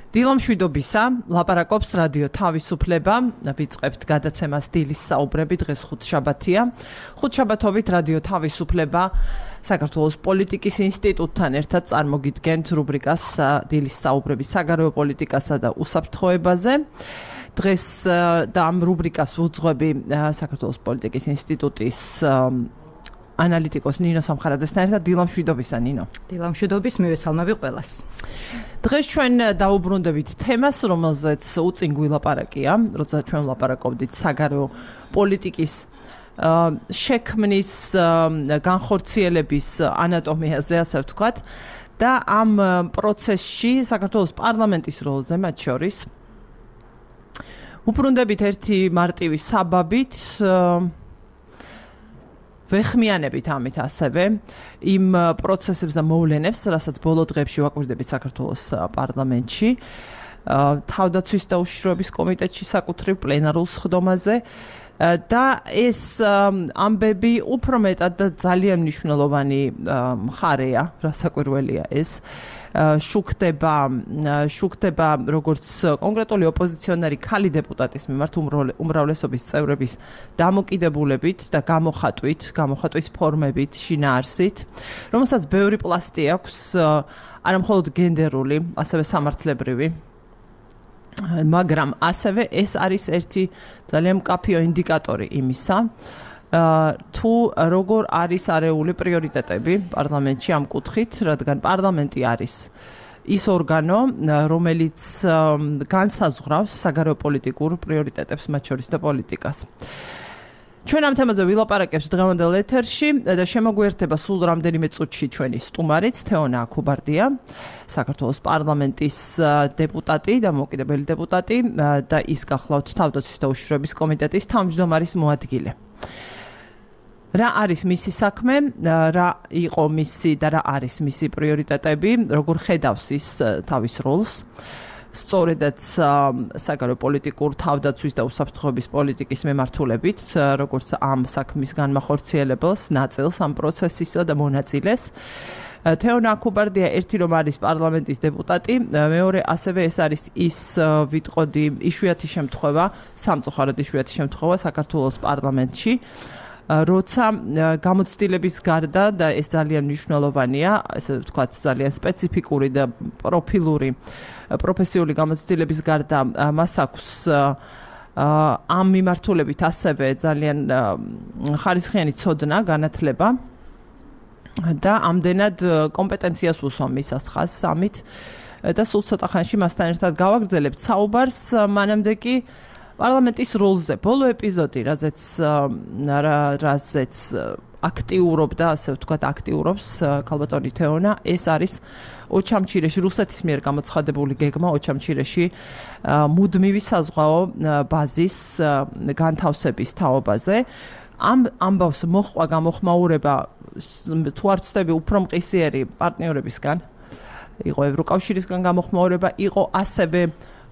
დილამშვიდობისა, ლაპარაკობს რადიო თავისუფლება, ვიწყებთ გადაცემას დილის საუბრები, დღეს ხუთშაბათია. ხუთშაბათობით რადიო თავისუფლება საქართველოს პოლიტიკის ინსტიტუტთან ერთად წარმოგიდგენთ რუბრიკას დილის საუბრები საგარეო პოლიტიკასა და უსაფრთხოებაზე. დღეს და ამ რუბრიკას ვუძღვები საქართველოს პოლიტიკის ინსტიტუტის ანალიტიკოს ნინო სამხარაძესთან ერთად. დილამშვიდობისა, ნინო. დილამშვიდობის, მივესალმები ყველას. დღეს ჩვენ დაუბრუნდებით თემას, რომელზეც უწინ გვილაპარაკია, როცა ჩვენ ვლაპარაკობდით საგარეო პოლიტიკის შექმნის განხორციელების ანატომიაზე, ასე ვთქვათ, და ამ პროცესში საქართველოს პარლამენტის როლზე მათ შორის უბრუნდებით ერთი მარტივი საბაბით, ვეხმიანებით ამით ასევე იმ პროცესებს და მოვლენებს, რასაც ბოლო დღეებში ვაკვირდებით საქართველოს პარლამენტში, თავდაცვის და უშიშროების კომიტეტში საკუთრივ პლენარულ სხდომაზე და ეს ამბები უფრო მეტად და ძალიან მნიშვნელოვანი მხარეა, რასაკვირველია ეს. შუქდება როგორც კონკრეტული ოპოზიციონერი ქალი დეპუტატის მიმართ უმრავლესობის წევრების დამოკიდებულებით და გამოხატვის ფორმებით, შინაარსით, რომელსაც ბევრი პლასტი აქვს, არა მხოლოდ გენდერული, ასევე სამართლებრივი. მაგრამ ასევე ეს არის ერთი ძალიან მკაფიო ინდიკატორი იმისა, თუ როგორ არის არეული პრიორიტეტები პარლამენტში ამ კუთხით, რადგან პარლამენტი არის ის ორგანო, რომელიც განსაზღვრავს საგარეო პოლიტიკურ პრიორიტეტებს, მათ შორის და პოლიტიკას. ჩვენ ამ თემაზე ვილაპარაკებთ დღევანდელ ეთერში და შემოგვიერთება სულ რამდენიმე წუთში ჩვენი სტუმარიც, თეონა აქუბარდია, საქართველოს პარლამენტის დეპუტატი და მოკიდებელი დეპუტატი და ის გახლავთ თავდაცვის და უშიშროების კომიტეტის თავმჯდომარის მოადგილე. რა არის მისი საქმე, რა იყო მისი და რა არის მისი პრიორიტეტები, როგორ ხედავს ის თავის როლს, სწორედაც საგარეო პოლიტიკურ თავდაცვის და უსაფრთხოების პოლიტიკის მემართულებით, როგორც ამ საქმის განმახორციელებელს, ნაწილს ამ პროცესისა და მონაწილეს. თეონა აქუბარდია ერთი რომ არის პარლამენტის დეპუტატი, მეორე ასევე ეს არის ის ვიტყოდი იშვიათი შემთხვევა, სამწუხაროდ იშვიათი შემთხვევა საქართველოს პარლამენტში, როცა გამოცდილების გარდა და ეს ძალიან მნიშვნელოვანია, ესე ვთქვათ, ძალიან სპეციფიკური და პროფესიული გამოცდილების გარდა მას აქვს ამ მიმართულებით ასევე ძალიან ხარისხიანი ცოდნა, განათლება და ამდენად კომპეტენციას უსვამ მისას ხაზს ამით და სულ ცოტა ხანში მასთან ერთად გავაგრძელებთ საუბარს, მანამდე კი პარლამენტის როლზე. ბოლო ეპიზოდი, რაზეც აქტიურობდა, ასე ვთქვათ, აქტიურობს ქალბატონი თეონა, ეს არის ოჩამჩირეში, რუსეთის მიერ გამოცხადებული გეგმა ოჩამჩირეში მუდმივი საზღვაო ბაზის განთავსების თაობაზე. ამ ამბავს მოჰყვა გამოხმაურება, თუ არ ვცდები, უფრო მყისიერი პარტნიორებისგან, იყო ევროკავშირისგან გამოხმაურება, იყო ასევე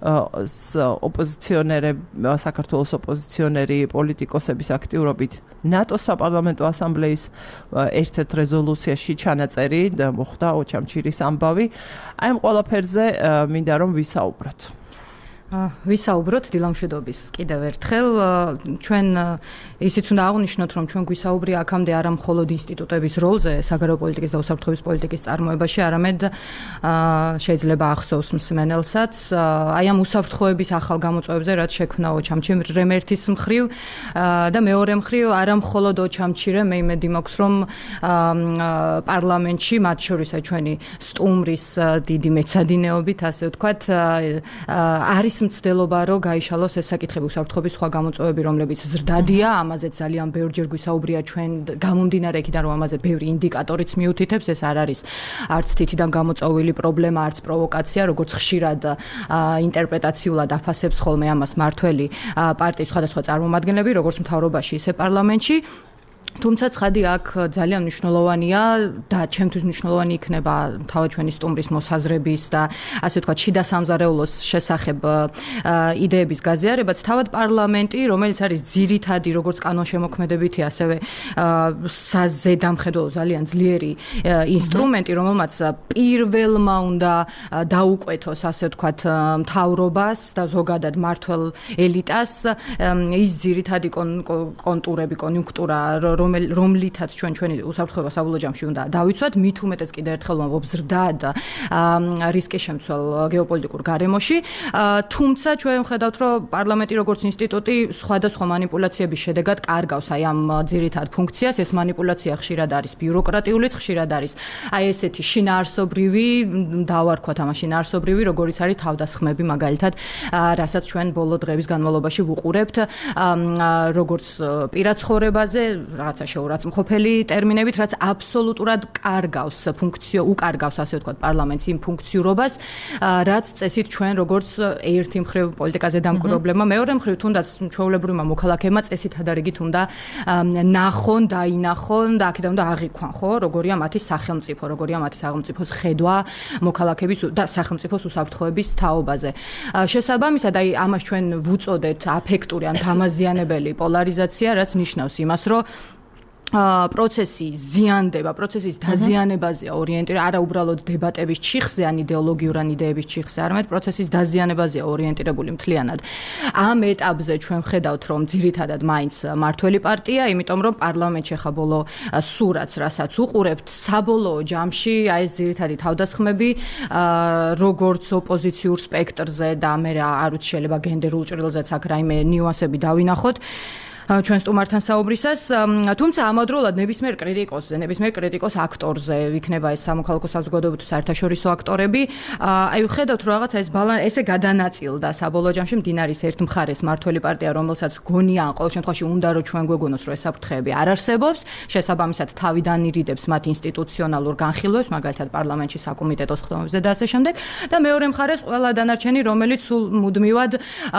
საქართველოს ოპოზიციონერი პოლიტიკოსების აქტიურობით ნატოს საპარლამენტო ასამბლეის ერთ-ერთ რეზოლუციაში ჩანაწერი და მოხდა ოჩამჩირის ამბავი. აი ამ ყველაფერზე მინდა რომ ვისაუბროთ. ვისაუბროთ დილამშვიდობის კიდევ ერთხელ. ჩვენ ისიც უნდა აღვნიშნოთ, რომ ჩვენ გვისაუბრია აქამდე არა მხოლოდ ინსტიტუტების როლზე საგარეო პოლიტიკის და უსაფრთხოების პოლიტიკის წარმოებაში, არამედ შეიძლება ახსოვს მსმენელსაც აი ამ უსაფრთხოების ახალ გამოწვევებზე, რაც შექმნა ოჩამჩირემ ერთის მხრივ და მეორე მხრივ არა მხოლოდ ოჩამჩირე, მე იმედი მაქვს, რომ პარლამენტში, მათ შორისა ჩვენი სტუმრის დიდი მეცადინეობით, ასე ვთქვათ, არის მცდელობა, რომ გაიშალოს ეს საკითხები, უსაფრთხოების სხვა გამოწვევები, რომლებიც ზრდადია, ამაზე ძალიან ბევრჯერ გვისაუბრია ჩვენ გამომდინარე იქიდან, რომ ამაზე ბევრი ინდიკატორიც მიუთითებს, ეს არ არის არც თითიდან გამოწვეული პრობლემა, არც პროვოკაცია, როგორც ხშირად ინტერპრეტაციულად აფასებს ხოლმე ამას მართველი პარტიის სხვადასხვა წარმომადგენლები, როგორც მთავრობაში, ისე პარლამენტში. თუმცა ცხადი აქ ძალიან მნიშვნელოვანია და ჩემთვის მნიშვნელოვანი იქნება თავად ჩვენი სტუმრის მოსაზრების და ასე ვთქვათ შიდა სამზარეულოს შესახებ იდეების გაზიარებაც თავად პარლამენტი, რომელიც არის ძირითადი როგორც კანონშემოქმედებითი, ასევე საზედამხედველო ძალიან ძლიერი ინსტრუმენტი, რომელმაც პირველმა უნდა დაუკვეთოს ასე ვთქვათ მთავრობას და ზოგადად მმართველ ელიტას ის ძირითადი კონტურები, კონიუნქტურა რომლითაც ჩვენი უსაფრთხოება საბოლოო ჯამში უნდა დავიცვათ, მით უმეტეს კიდევ ერთხელ ვამბობ ზრდად რისკის შემცველ გეოპოლიტიკურ გარემოში. თუმცა ჩვენ ვხედავთ, რომ პარლამენტი როგორც ინსტიტუტი სხვადასხვა მანიპულაციების შედეგად კარგავს აი ამ ძირითად ფუნქციას. ეს მანიპულაცია ხშირად არის ბიუროკრატიულიც, ხშირად არის აი ესეთი შინაარსობრივი, დავარქვათ ამას შინაარსობრივი, როგორიც არის თავდასხმები მაგალითად, რასაც ჩვენ ბოლო დღეების განმავლობაში ვუყურებთ, როგორც პირად ცხოვრებაზე, რაღაცა შეურაცხმყოფელი ტერმინებით, რაც აბსოლუტურად უკარგავს ასე ვთქვათ პარლამენტს იმ ფუნქციურობას, რაც წესით ჩვენ როგორც ერთი მხრივ პოლიტიკაზე დამკვირვებლებმა, მეორე მხრივ თუნდაც ჩვეულებრივმა მოქალაქეებმა წესით ადარიგით უნდა ნახონ, დაინახონ და აქედან უნდა აღიქვან, ხო, როგორია მათი სახელმწიფო, როგორია მათი სახელმწიფოს ხედვა მოქალაქეების და სახელმწიფოს უსაფრთხოების თაობაზე. შესაბამისად, აი ამას ჩვენ ვუწოდეთ აფექტური ან დამაზიანებელი პოლარიზაცია, რაც ნიშნავს იმას, რომ პროცესი ზიანდება, პროცესის დაზიანებაზეა ორიენტირებული, არა უბრალოდ დებატების ჩიხზე ან იდეოლოგიურ ან იდეების ჩიხზე, არამედ პროცესის დაზიანებაზეა ორიენტირებული მთლიანად. ამ ეტაპზე ჩვენ ვხედავთ, რომ ძირითადად მაინც მმართველი პარტია, იმიტომ რომ პარლამენტში ხა ბოლო სურათს, რასაც უყურებთ, საბოლოო ჯამში აი ეს ძირითადი თავდასხმები, როგორც ოპოზიციურ სპექტრზე და მე არ ვიცი შეიძლება გენდერულ ჭრილზეც აქ რაიმე ნიუანსები დავინახოთ. ჩვენ სტუმართან საუბრისას, თუმცა ამავდროულად ნებისმიერ კრიტიკოს აქტორზე იქნება ეს სამოქალაქო საზოგადოებრივი საერთაშორისო აქტორები, აი ვხედავთ რომ რაღაცა ეს ესე გადანაწილდა საბოლოო ჯამში მდინარის ერთ მხარეს მმართველი პარტია, რომელსაც გონია ან ყოველ შემთხვევაში უნდა რომ ჩვენ გვეგონოს რომ ეს საფრთხეები არ არსებობს, შესაბამისად თავიდან ირიდებს მათ ინსტიტუციონალურ განხილვებს, მაგალითად პარლამენტში საკომიტეტოს ხდომებზე და ასე შემდეგ, და მეორე მხარეს ყველა დანარჩენი, რომელიც სულ მუდმივად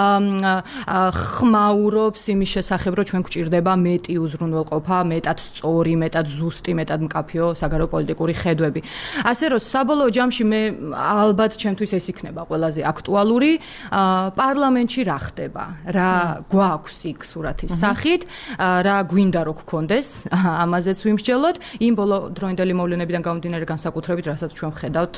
ხმაურობს იმის შესახებ, რომ ჩვენ გვჭირდება მეტი უზრუნველყოფა, მეტად სწორი, მეტად ზუსტი, მეტად მკაფიო საგარეო პოლიტიკური ხედვები. ასე რომ საბოლოო ჯამში მე ალბათ ჩემთვის ეს იქნება ყველაზე აქტუალური, პარლამენტში რა ხდება, რა გვაქვს იქ სურათის სახით, რა გვინდა რომ გქონდეს, ამაზეც ვიმსჯელოთ, იმ ბოლო დროინდელი მოვლენებიდან გამომდინარე განსაკუთრებით, რასაც ჩვენ ვხედავთ,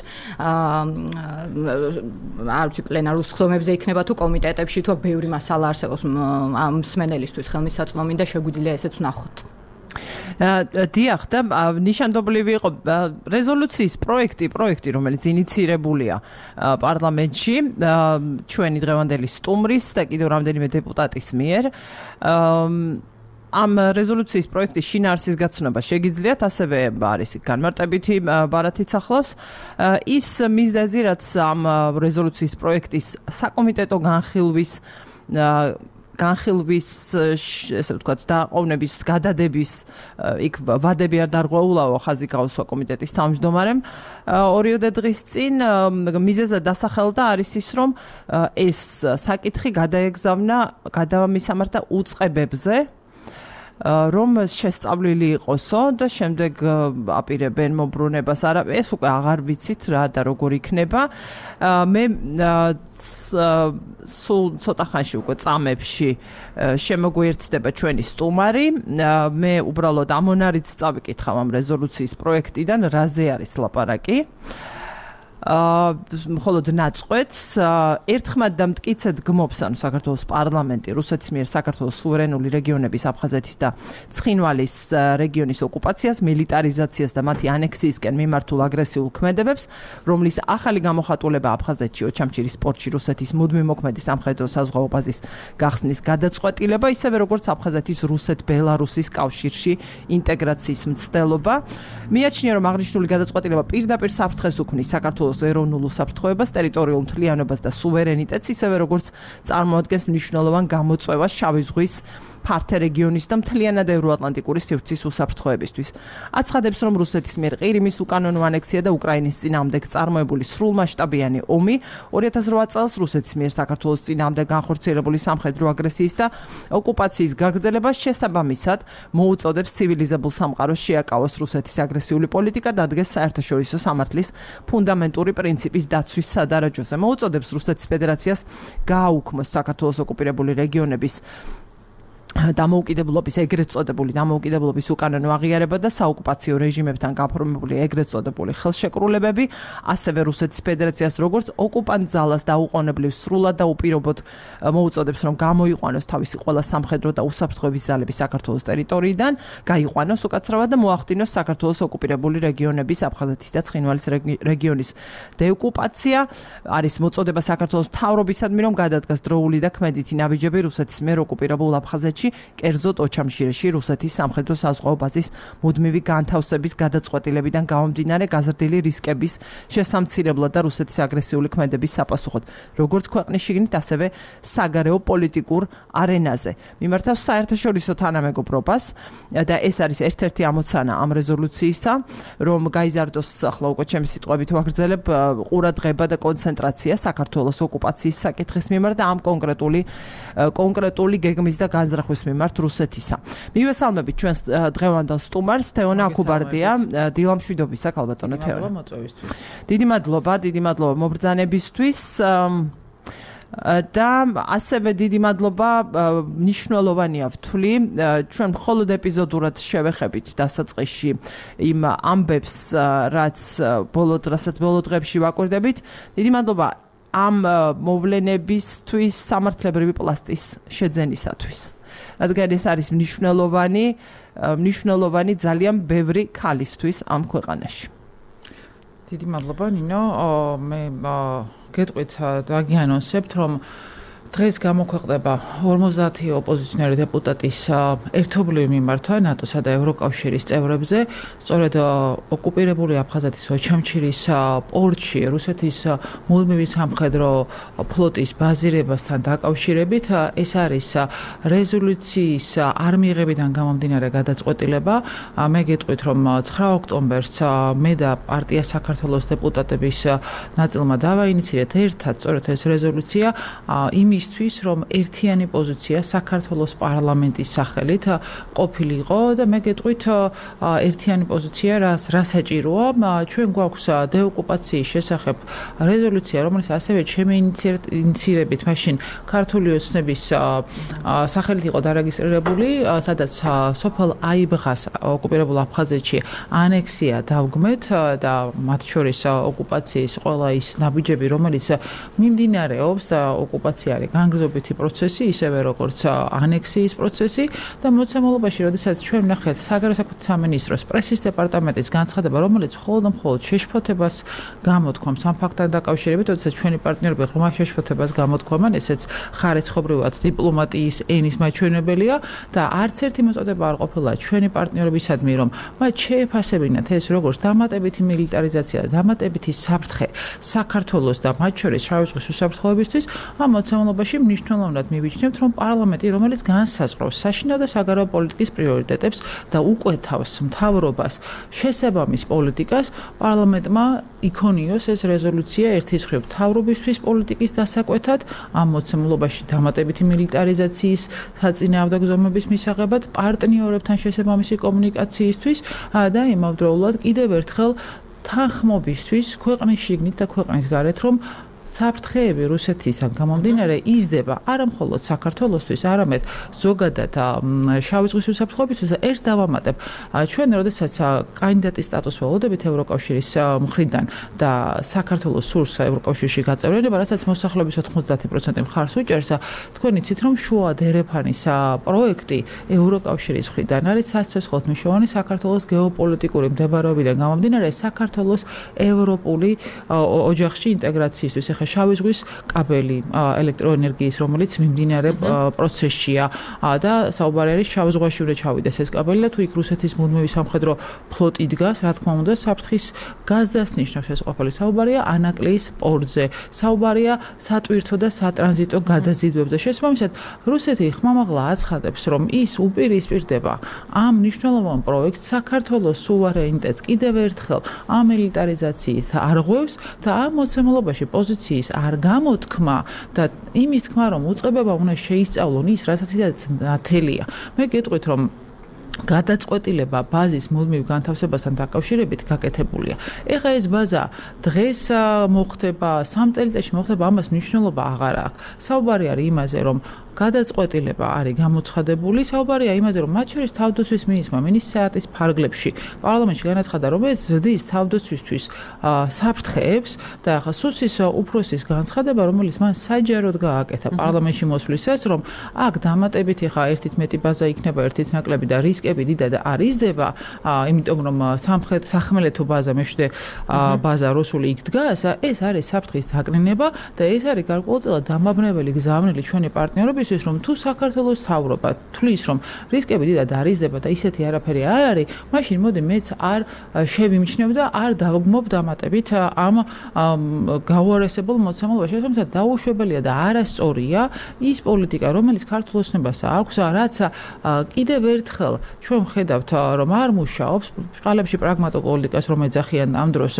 არ ვიცი პლენარულ სხდომებზე იქნება თუ კომიტეტებში, თუ ბევრი მასალა არსებობს ამ მსმენელისთვის ხელმისაწვდომი და შეგვიძლია ესეც ვნახოთ. დიახ, და ნიშანდობლივი იყო რეზოლუციის პროექტი, რომელიც ინიცირებულია პარლამენტში ჩვენი დღევანდელი სტუმრის და კიდევ რამდენიმე დეპუტატის მიერ. ამ რეზოლუციის პროექტის შინაარსის გაცნობა შეგიძლიათ, ასევე არის განმარტებითი ბარათიც ახლავს. ის მიზეზი, რაც ამ რეზოლუციის პროექტის საკომიტეტო განხილვის ესე ვთქვათ დაყოვნების გადადების იქ ვადები არ დარღვეულაო ხაზი გაუსვა კომიტეტის თავმჯდომარემ ორიოდე დღის წინ მიზეზად დასახელდა არის ის რომ ეს საკითხი გადამისამართა უწყებებზე რომ შესწავლილი იყოსო და შემდეგ აპირებენ მობრუნებას. არა, ეს უკვე აღარ ვიცით რა და როგორ იქნება. მე სულ ცოტა ხანში უკვე წამებში შემოგვიერთდება ჩვენი სტუმარი. მე უბრალოდ ამონარიდს წავიკითხავ ამ რეზოლუციის პროექტიდან, რაზე არის ლაპარაკი. მხოლოდ ნაწყვეტს ერთხმად და მტკიცედ გმობს ანუ საქართველოს პარლამენტი რუსეთის მიერ საქართველოს სუვერენული რეგიონების აფხაზეთის და ცხინვალის რეგიონის ოკუპაციას, მილიტარიზაციას და მათი ანექსიისკენ მიმართულ აგრესიულ ქმედებებს, რომლის ახალი გამოხატულება აფხაზეთში, ოჩამჩირის პორტში რუსეთის მუდმივ მოქმედი სამხედრო საზღვაო ბაზის გახსნის გადაწყვეტილება, ისევე როგორც აფხაზეთის რუსეთ-ბელარუსის კავშირში ინტეგრაციის მცდელობა. მიაჩნია, რომ აღნიშნული გადაწყვეტილება პირდაპირ საფრთხეს უქმნის საქართველოს ეროვნულ უსაფრთხოებას, ტერიტორიულ მთლიანობას და სუვერენიტეტს, ისევე როგორც წარმოადგენს მნიშვნელოვან გამოწვევას შავი ზღვის ფართე რეგიონის და მთლიანად ევროატლანტიკური სივრცის უსაფრთხოებისთვის. აცხადებს, რომ რუსეთის მიერ ყირიმის უკანონო ანექსია და უკრაინის წინააღმდეგ წარმოებული სრულმასშტაბიანი ომი 2008 წელს რუსეთის მიერ საქართველოს წინააღმდეგ განხორციელებული სამხედრო აგრესიის და ოკუპაციის გაგრძელებას შესაბამისად მოუწოდებს ცივილიზებულ სამყაროს შეაკავოს რუსეთის აგრესიული პოლიტიკა და ადგეს საერთაშორისო სამართლის ფუნდამენტური პრინციპის დაცვის სადარაჯოზე. მოუწოდებს რუსეთის ფედერაციას გააუქმოს საქართველოს ოკუპირებული რეგიონების დამოუკიდებლობის ეგრეთ წოდებული დამოუკიდებლობის უკანონო აღიარება და საოკუპაციო რეჟიმებთან გაფორმებული ეგრეთ წოდებული ხელშეკრულებები, ასევე რუსეთის ფედერაციას როგორც ოკუპანტ ძალას დაუყოვნებლივ სრულად და უპირობოდ მოუწოდებს, რომ გამოიყვანოს თავისი ყველა სამხედრო და უსაფრთხოების ძალები საქართველოს ტერიტორიიდან, გაიყვანოს უკაცრავად და მოახდინოს საქართველოს ოკუპირებული რეგიონების აფხაზეთის და ცხინვალის რეგიონის დეოკუპაცია. არის მოწოდება საქართველოს მთავრობისადმი, რომ გადადგას დროული და ქმედითი ნაბიჯები რუსეთის მიერ ოკუპირებულ აფხაზეთში, კერძოდ ოჩამშირეში რუსეთის სამხედრო საზღვაო ბაზის მუდმივი განთავსების გადაწყვეტილებიდან გამომდინარე გაზრდილი რისკების შესამცირებლად და რუსეთის აგრესიული ქმედების საპასუხოდ, როგორც ქვეყნის შიგნით, ასევე საგარეო პოლიტიკურ არენაზე. მიმართავს საერთაშორისო თანამეგობრობას და ეს არის ერთ-ერთი ამოცანა ამ რეზოლუციისა, რომ გაიზარდოს, ახლა უკვე ჩემი სიტყვებით ვაგრძელებ, ყურადღება და კონცენტრაცია საქართველოს ოკუპაციის საკითხის მიმართ და ამ კონკრეტული გეგმის და განზრახვის მიმართ რუსეთისა. მივესალმებით ჩვენს დღევანდელ სტუმარს, თეონა აქუბარდია, დილამშვიდობისა, ქალბატონო თეონა. დიდი მადლობა მობრძანებისთვის. და ასევე დიდი მადლობა მნიშვნელოვანია ვთვლი, ჩვენ მხოლოდ ეპიზოდურად შევეხებით დასაწყისში იმ ამბებს, რასაც ბოლო დღეებში ვაკვირდებით. დიდი მადლობა ამ მოვლენებისთვის სამართლებრივი პლასტის შეძენისათვის. რადგან ეს არის მნიშვნელოვანი ძალიან ბევრი ქალისთვის ამ ქვეყანაში. დიდი მადლობა ნინო, მე გეტყვით დაგიანონსებთ, რომ დღეს გამოქვეყნდება 50 ოპოზიციონერი დეპუტატის ერთობლივი მიმართვა ნატოსა და ევროკავშირის წევრებზე, სწორედ ოკუპირებული აფხაზეთის ოჩამჩირის პორტში რუსეთის მუდმივი სამხედრო ფლოტის ბაზირებასთან დაკავშირებით. ეს არის რეზოლუციის არ მიღებიდან გამომდინარე გადაწყვეტილება. მე გეტყვით, რომ 9 ოქტომბერს მე და პარტია საქართველოს დეპუტატების ნაწილმა დავაინიციირეთ ერთად სწორედ ეს რეზოლუცია იმისთვის, რომ ერთიანი პოზიცია საქართველოს პარლამენტის სახელით ყოფილიყო და მე გეტყვით ერთიანი პოზიცია რა საჭიროა. ჩვენ გვაქვს დეოკუპაციის შესახებ რეზოლუცია, რომელიც ასევე ჩემი ინიციირებით მაშინ ქართული ოცნების სახელით იყო დარეგისტრირებული, სადაც სოფელ აიბღას ოკუპირებულ აფხაზეთში ანექსია დავგმეთ და მათ შორის ოკუპაციის ყველა ის ნაბიჯები, რომელიც მიმდინარეობს და ოკუპაცია არის განგრძობითი პროცესი, ისევე როგორც ანექსიის პროცესი და მოცემულობაში, როდესაც ჩვენ ვნახეთ საგარეო საქმეთა სამინისტროს პრესის დეპარტამენტის განცხადება, რომელიც მხოლოდ შეშფოთებას გამოთქვამს ამ ფაქტთან დაკავშირებით, როდესაც ჩვენი პარტნიორები ღრმა შეშფოთებას გამოთქვამენ, ესეც ხარისხობრივად დიპლომატიის ენის მაჩვენებელია და არც ერთი მოწოდება არ ყოფილა ჩვენი პარტნიორებისადმი, რომ მათ შეეფასებინათ ეს როგორც დამატებითი მილიტარიზაცია და დამატებითი საფრთხე საქართველოს და მათ შორის შავი ზღვის უსაფრთხოებისთვის. ამ მოცემულობაში მნიშვნელოვნად მივიჩნევთ, რომ პარლამენტი, რომელიც განსაზღვრავს საშინაო და საგარეო პოლიტიკის პრიორიტეტებს და უკვეთავს მთავრობას შესაბამის პოლიტიკას, პარლამენტმა იქონიოს ეს რეზოლუცია ერთის მხრივ მთავრობისთვის პოლიტიკის დასაკვეთად, ამ მოცემულობაში დამატებითი მილიტარიზაციის საწინააღმდეგო ზომების მისაღებად, პარტნიორებთან შესაბამისი კომუნიკაციისთვის და იმავდროულად კიდევ ერთხელ თანხმობისთვის ქვეყნის შიგნით და ქვეყნის გარეთ, რომ საფრთხეები რუსეთისგან გამომდინარე იზრდება არა მხოლოდ საქართველოსთვის, არამედ ზოგადად შავი ზღვის უსაფრთხოებისთვის. ერთ დავამატებ, ჩვენ როდესაც კანდიდატის სტატუსს ველოდებით ევროკავშირის მხრიდან და საქართველოს სურს ევროკავშირში გაწევრიანება, რასაც მოსახლეობის 90% მხარს უჭერს, თქვენ იცით, რომ შუა დერეფანის პროექტი ევროკავშირის მხრიდან არის სასიცოცხლოდ მნიშვნელოვანი საქართველოს გეოპოლიტიკური მდებარეობიდან გამომდინარე საქართველოს ევროპული ოჯახში ინტეგრაციისთვის. ხა შავი ზღვის კაბელი ელექტროენერგიის, რომელიც მიმდინარე პროცესშია და საუბარი არის შავ ზღვაში უნდა ჩავიდეს ეს კაბელი და თუ იქ რუსეთის მუდმივი სამხედრო ფლოტი დგას, რა თქმა უნდა, საფრთხის გაზდას ნიშნავს ეს ყოფილი. საუბარია ანაკლიის პორტზე, საუბარია სატვირთო და სატრანზიტო გადაზიდვებზე. შესაბამისად, რუსეთი ხმამაღლა აცხადებს, რომ ის უპირისპირდება ამ მნიშვნელოვან პროექტს საქართველოს სუვერენიტეტს კიდევ ერთხელ ამილიტარიზაციით არღვევს და ამ მოცემულობაში პოზიციის არ გამოთქმა და იმის თქმა, რომ უწყებება უნდა შეისწავლონ ის, რასაც ისედაც ნათელია. მე გეტყვით, რომ გადაწყვეტილება ბაზის მუდმივ განთავსებასთან დაკავშირებით გაკეთებულია. ეხლა ეს ბაზა დღეს მოხდება, 3 წელიწადში მოხდება, ამას მნიშვნელობა აღარ აქვს. საუბარი არის იმაზე, რომ გადაწყვეტილება არის გამოცხადებული, საუბარია იმაზე, რომ მათ შორის თავდაცვის მინისტრმა მინისტრიის ფარგლებში პარლამენტში განაცხადა, რომ ეს ზრდის თავდაცვისთვის საფრთხეებს და ახლა სუსის უფროსის განცხადება, რომელიც მან საჯაროდ გააკეთა პარლამენტში მოსვლისას, რომ აქ დამატებით ახლა ერთით მეტი ბაზა იქნება, ერთით ნაკლები და რისკები დიდად არ იზრდება, იმიტომ რომ სახმელეთო ბაზა, მეშვიდე ბაზა რუსული იქ დგას, ეს არის საფრთხის დაკნინება და ეს არის გარკვეულწილად დამაბნეველი გზავნილი ჩვენი პარტნიორების რომ თუ საქართველოს თავრობა თვლის რომ რისკები დიდად არ იზრდება და ისეთი არაფერი არ არის, მაშინ მოდი მეც არ შევიმჩნევ და არ დავგმობ დამატებით ამ გაუარესებულ მოცემულობაში, თუმცა დაუშვებელია და არასწორია ის პოლიტიკა, რომელიც ქართულ ოცნებას აქვს, რაც კიდევ ერთხელ ჩვენ ვხედავთ, რომ არ მუშაობს, ბჭყალებში პრაგმატულ პოლიტიკას რომ ეძახიან ამ დროს,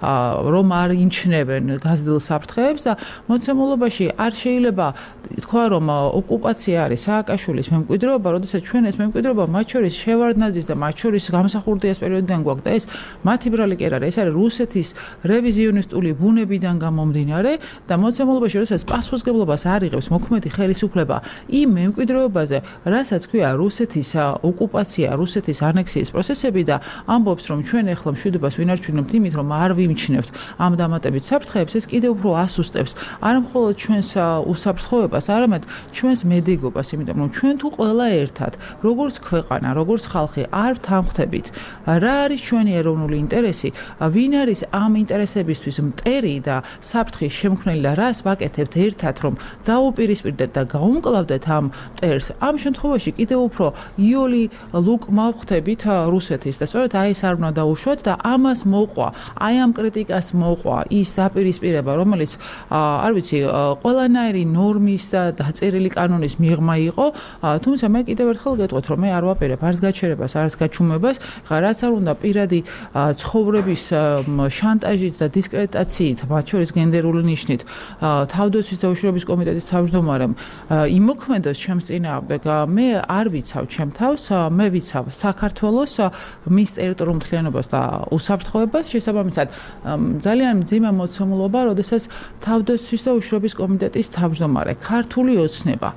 რომ არ იმჩნევენ გაზრდილ საფრთხეებს და მოცემულობაში არ შეიძლება თქვა, რომ ოკუპაცია არის სააკაშვილის მემკვიდრეობა, როდესაც ჩვენ ეს მემკვიდრეობა მათ შორის შევარდნაძის და მათ შორის გამსახურდიას პერიოდიდან გვაქვს და ეს მათი ბრალი კი არ არის, ეს არის რუსეთის რევიზიონისტული ბუნებიდან გამომდინარე და მოცემულობაში როდესაც პასუხისმგებლობას არ იღებს მოქმედი ხელისუფლება იმ მემკვიდრეობაზე, რასაც ქვია რუსეთის ოკუპაცია, რუსეთის ანექსიის პროცესები და ამბობს, რომ ჩვენ ახლა მშვიდობას ვინარჩუნებთ იმით, რომ არ ვიმჩნევთ ამ დამატებით საფრთხეებს, ეს კიდევ უფრო ასუსტებს არა მხოლოდ ჩვენს უსაფრთხოებას, არამედ ჩვენს მედეგობას, იმიტომ რომ ჩვენ თუ ყველა ერთად, როგორც ქვეყანა, როგორც ხალხი არ ვთანხმდებით, რა არის ჩვენი ეროვნული ინტერესი, ვინ არის ამ ინტერესებისთვის მტერი და საფრთხის შემქმნელი და რას ვაკეთებთ ერთად, რომ დაუპირისპირდეთ და გაუმკლავდეთ ამ მტერს. ამ შემთხვევაში კიდევ უფრო იოლი ლუკმა ვხვდებით რუსეთის და სწორედ აი ეს არ უნდა დაუშვათ და ამას მოყვა, აი ამ კრიტიკას მოყვა ის დაპირისპირება, რომელიც არ ვიცი, ყველანაირი ნორმის და დაწერილი კანონის მიღმა იყო, თუმცა მე კიდევ ერთხელ გეტყვით, რომ მე არ ვაპირებ არც გაჩერებას, არც გაჩუმებას, ხა რაც არ უნდა პირადი ცხოვრების შანტაჟით და დისკრედიტაციით, მათ შორის გენდერული ნიშნით, თავდაცვის და უშიშროების კომიტეტის თავმჯდომარემ იმოქმედოს ჩემს წინააღმდეგ, მე არ ვიცავ ჩემ თავს, მე ვიცავ საქართველოს მის ტერიტორიულ მთლიანობას და უსაფრთხოებას, შესაბამისად ძალიან მძიმე მოცემულობა, როდესაც თავდაცვის და უშიშროების კომიტეტის თავმჯდომარე ქართული ოცნება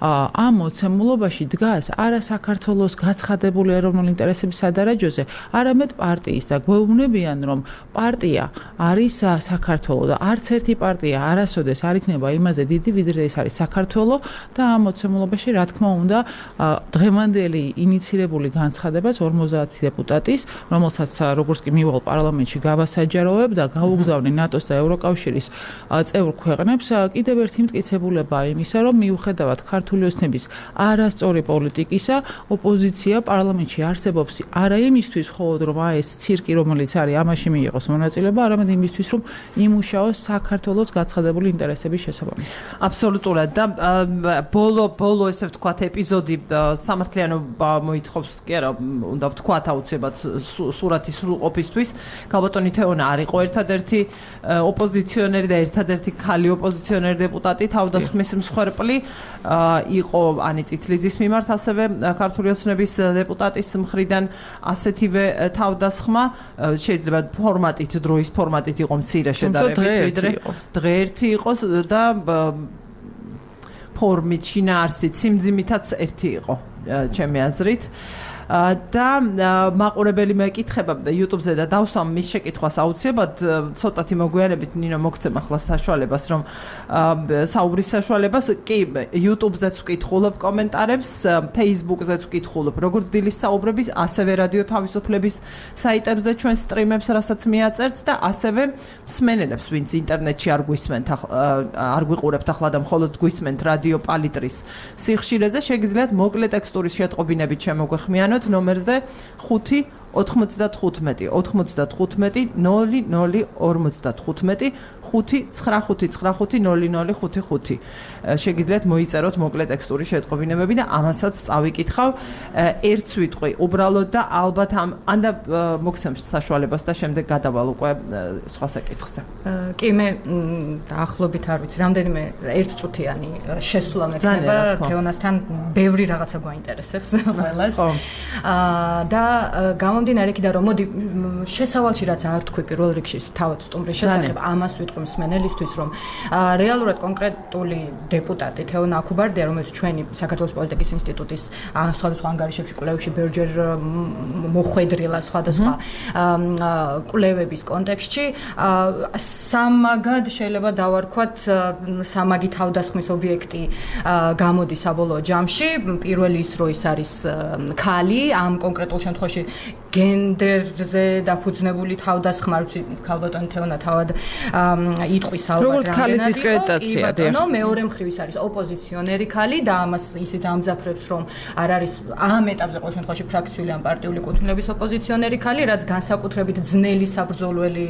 ამ მოცემულობაში დგას არა საქართველოს გაცხადებული ეროვნული ინტერესების სადარაჯოზე, არამედ პარტიის და გვეუბნებიან, რომ პარტია არის საქართველო და არც ერთი პარტია არასოდეს არ იქნება იმაზე დიდი, ვიდრე ეს არის საქართველო და ამ მოცემულობაში, რა თქმა უნდა, დღევანდელი ინიცირებული განცხადებაც 50 დეპუტატის, რომელსაც როგორც კი მივალ პარლამენტში გავასაჯაროებ და გაუგზავნე ნატოს და ევროკავშირის წევრ ქვეყნებს, კიდევ ერთი მტკიცებულება იმისა, რომ მიუხედავად ქართული ოცნების არასწორი პოლიტიკისა, ოპოზიცია პარლამენტში არსებობს არა იმისთვის, მხოლოდ რომ ეს ცირკი, რომელიც არის, ამაში მიიღოს მონაწილეობა, არამედ იმისთვის, რომ იმუშაოს საქართველოს გაცხადებული ინტერესების შესაბამისად. აბსოლუტურად და ბოლო ესე ვთქვათ ეპიზოდი სამართლიანობა მოითხოვს კი არა, უნდა ვთქვათ აუცილებლად სურათის სრულყოფისთვის. ქალბატონი თეონა არ იყო ერთადერთი ოპოზიციონერი და ერთადერთი ქალი ოპოზიციონერი დეპუტატი, თავდასხმის მსხვერპლი იყო ანი წითლიძის მიმართ, ასევე ქართული ოცნების დეპუტატის მხრიდან ასეთივე თავდასხმა, შეიძლება ფორმატით, დროის ფორმატით იყო მცირე შედარებით, ვიდრე დღე ერთი იყოს და ფორმით, შინაარსით, სიმძიმითაც ერთი იყო, ჩემი აზრით. და მაყურებელი მეკითხება YouTube-ზე და დავსვამ მის შეკითხვას აუცილებლად ცოტათი მოგვიანებით ნინო მოგცემ ახლა საშუალებას რომ საუბრის საშუალებას კი YouTube-ზეც ვკითხულობ კომენტარებს, Facebook-ზეც ვკითხულობ როგორც დილის საუბრების, ასევე რადიო თავისუფლების საიტებზე ჩვენ სტრიმებს რასაც მიაწერთ და ასევე მსმენელებს ვინც ინტერნეტში არ გვისმენთ არ გვიყურებთ ახლა და მხოლოდ გვისმენთ რადიო პალიტრის სიხშირეზე შეგიძლიათ მოკლე ტექსტურის შეტყობინებით შემოგვეხმიანოთ ნომერზე 5 95 95 0055 595500555. შეგიძლიათ მოიწეროთ მოკლე ტექსტური შეტყობინებები და ამასაც წავიკითხავ ერთ სიტყვი უბრალოდ და ალბათ ანდა მოგცემს საშუალებას და შემდეგ გადავალ უკვე სხვა საკითხზე. კი მე დაახლოებით არ ვიცი რამდენიმე ერთწუთიანი შესვლა მექნება თეონასთან ბევრი რაღაცა გვაინტერესებს ყველას. და გამომდინარე იქიდან რომ მოდი შესავალში რაც არ თქვი პირველ რიგში თავად სტუმრის შესახებ ამას ვიტყვი მსმენელისთვის რომ რეალურად კონკრეტული დეპუტატი თეონა აქუბარდია რომელიც ჩვენი საქართველოს პოლიტიკის ინსტიტუტის სხვადასხვა ანგარიშებში კვლევებში ბევრჯერ მოხვედრილა სხვადასხვა კვლევების კონტექსტში სამაგად შეიძლება დავარქვათ სამაგი თავდასხმის ობიექტი გამოდის საბოლოო ჯამში პირველი ის რო ის არის ქალი ამ კონკრეტულ შემთხვევაში გენდერზე დაფუძნებული თავდასხმა ვიცი ქალბატონი თეონა თავად იტყვის ალბათ რამდენად იყო მეორე მხრივ ის არის ოპოზიციონერი ქალი და ამას ისიც ამძაფრებს რომ არ არის ამ ეტაპზე ყოველ შემთხვევაში ფრაქციული ან პარტიული კუთვნილების ოპოზიციონერი ქალი რაც განსაკუთრებით ძნელი საბრძოლველი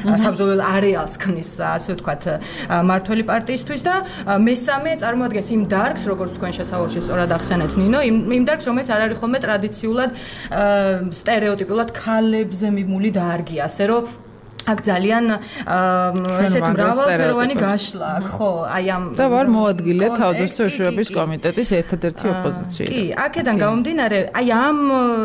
არეალს ქმნის ასე ვთქვათ მართველი პარტიისთვის და მესამე წარმოადგენს იმ დარგს როგორც თქვენ შესავალში სწორად ახსენეთ ნინო იმ დარგს რომელიც არ არის ხოლმე ტრადიციულად სტერეოტიპულად ქალებზე მიმული დარგი ასე რომ აქ ძალიან ესეთი მრავალფეროვანი გაშლა აქ ხო აი ამ და ვარ მოადგილე თავდაცვის შეურაცხყოფის კომიტეტის ერთადერთი ოპოზიცია. კი, აქედან გამომდინარე, აი ამ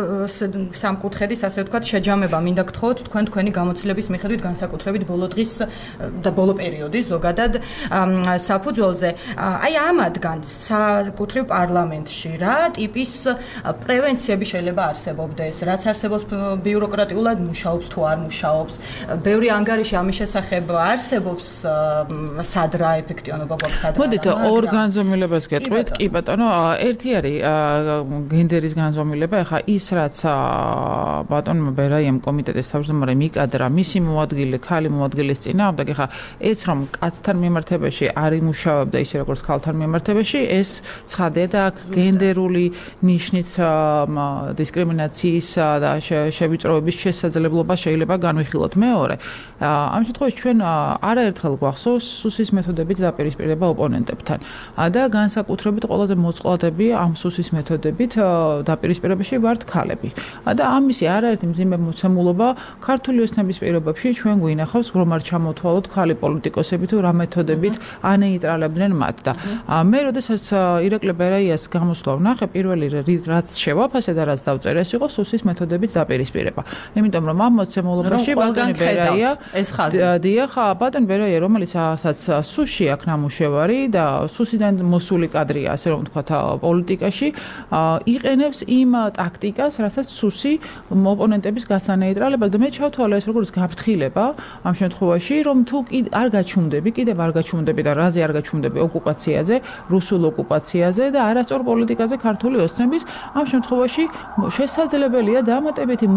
სამკუთხედის ასე ვთქვათ შეჯამება მინდა გთხოვოთ თქვენი გამოცდილების მიხედვით განსაკუთრებით ბოლო დღის და ბოლო პერიოდის ზოგადად საფუძველზე. აი ამადგან საკუთრივ პარლამენტში რა ტიპის პრევენციები შეიძლება არსებობდეს, რაც არსებობს ბიუროკრატიულად მუშაობს თუ არ მუშაობს. ბევრი ანგარიში ამის შესახებ არსებობს სად რა ეფექტიანობა გვაქვს სად. მოდით ორ განზომილებას გეტყვით. კი ბატონო, ერთი არის გენდერის განზომილება. ახლა ის რაც ბატონმა ბერაიამ კომიტეტის თავმჯდომარე მიკადრა მისი მოადგილე ქალი მოადგილის წინააღმდეგ, ახლა ეს რომ კაცთან მიმართებაში არ იმუშავებდა ისე როგორც ქალთან მიმართებაში, ეს ცხადია და აქ გენდერული ნიშნით დისკრიმინაციის და შევიწროების შესაძლებლობა შეიძლება განვიხილოთ. მეორე ამ შემთხვევაში ჩვენ არაერთხელ გვახსოვს სუსის მეთოდებით დაპირისპირება ოპონენტებთან და განსაკუთრებით ყველაზე მოწყვლადები ამ სუსის მეთოდებით დაპირისპირებაში ვართ ქალები და ამისი არაერთი მძიმე მოცემულობა ქართული ოცნების პირობებში ჩვენ გვინახავს რომ არ ჩამოთვალოთ ქალი პოლიტიკოსები თუ რა მეთოდებით ანეიტრალებდნენ მათ და მე როდესაც ირაკლი ბერაიას გამოსვლა ვნახე პირველი რაც შევაფასე და რაც დავწერე ეს იყო სუსის მეთოდებით დაპირისპირება იმიტომ რომ ამ მოცემულობაში ბატონი ბერაია ეს ხაზი დიახ ბატონი ბერაია რომელიც ასაც სუში აქ ნამუშევარი და სუსიდან მოსული კადრია ასე რომ ვთქვათ პოლიტიკაში იყენებს იმ ტაქტიკას რასაც სუსი ოპონენტების გასანეიტრალებად და მე ჩავთვალე ეს როგორც გაფრთხილება ამ შემთხვევაში რომ თუ არ გაჩუმდები კიდევ არ გაჩუმდები და რაზე არ გაჩუმდები ოკუპაციაზე რუსულ ოკუპაციაზე და არასწორ პოლიტიკაზე ქართული ოცნების ამ შემთხვევაში შესაძლებელია დამატებითი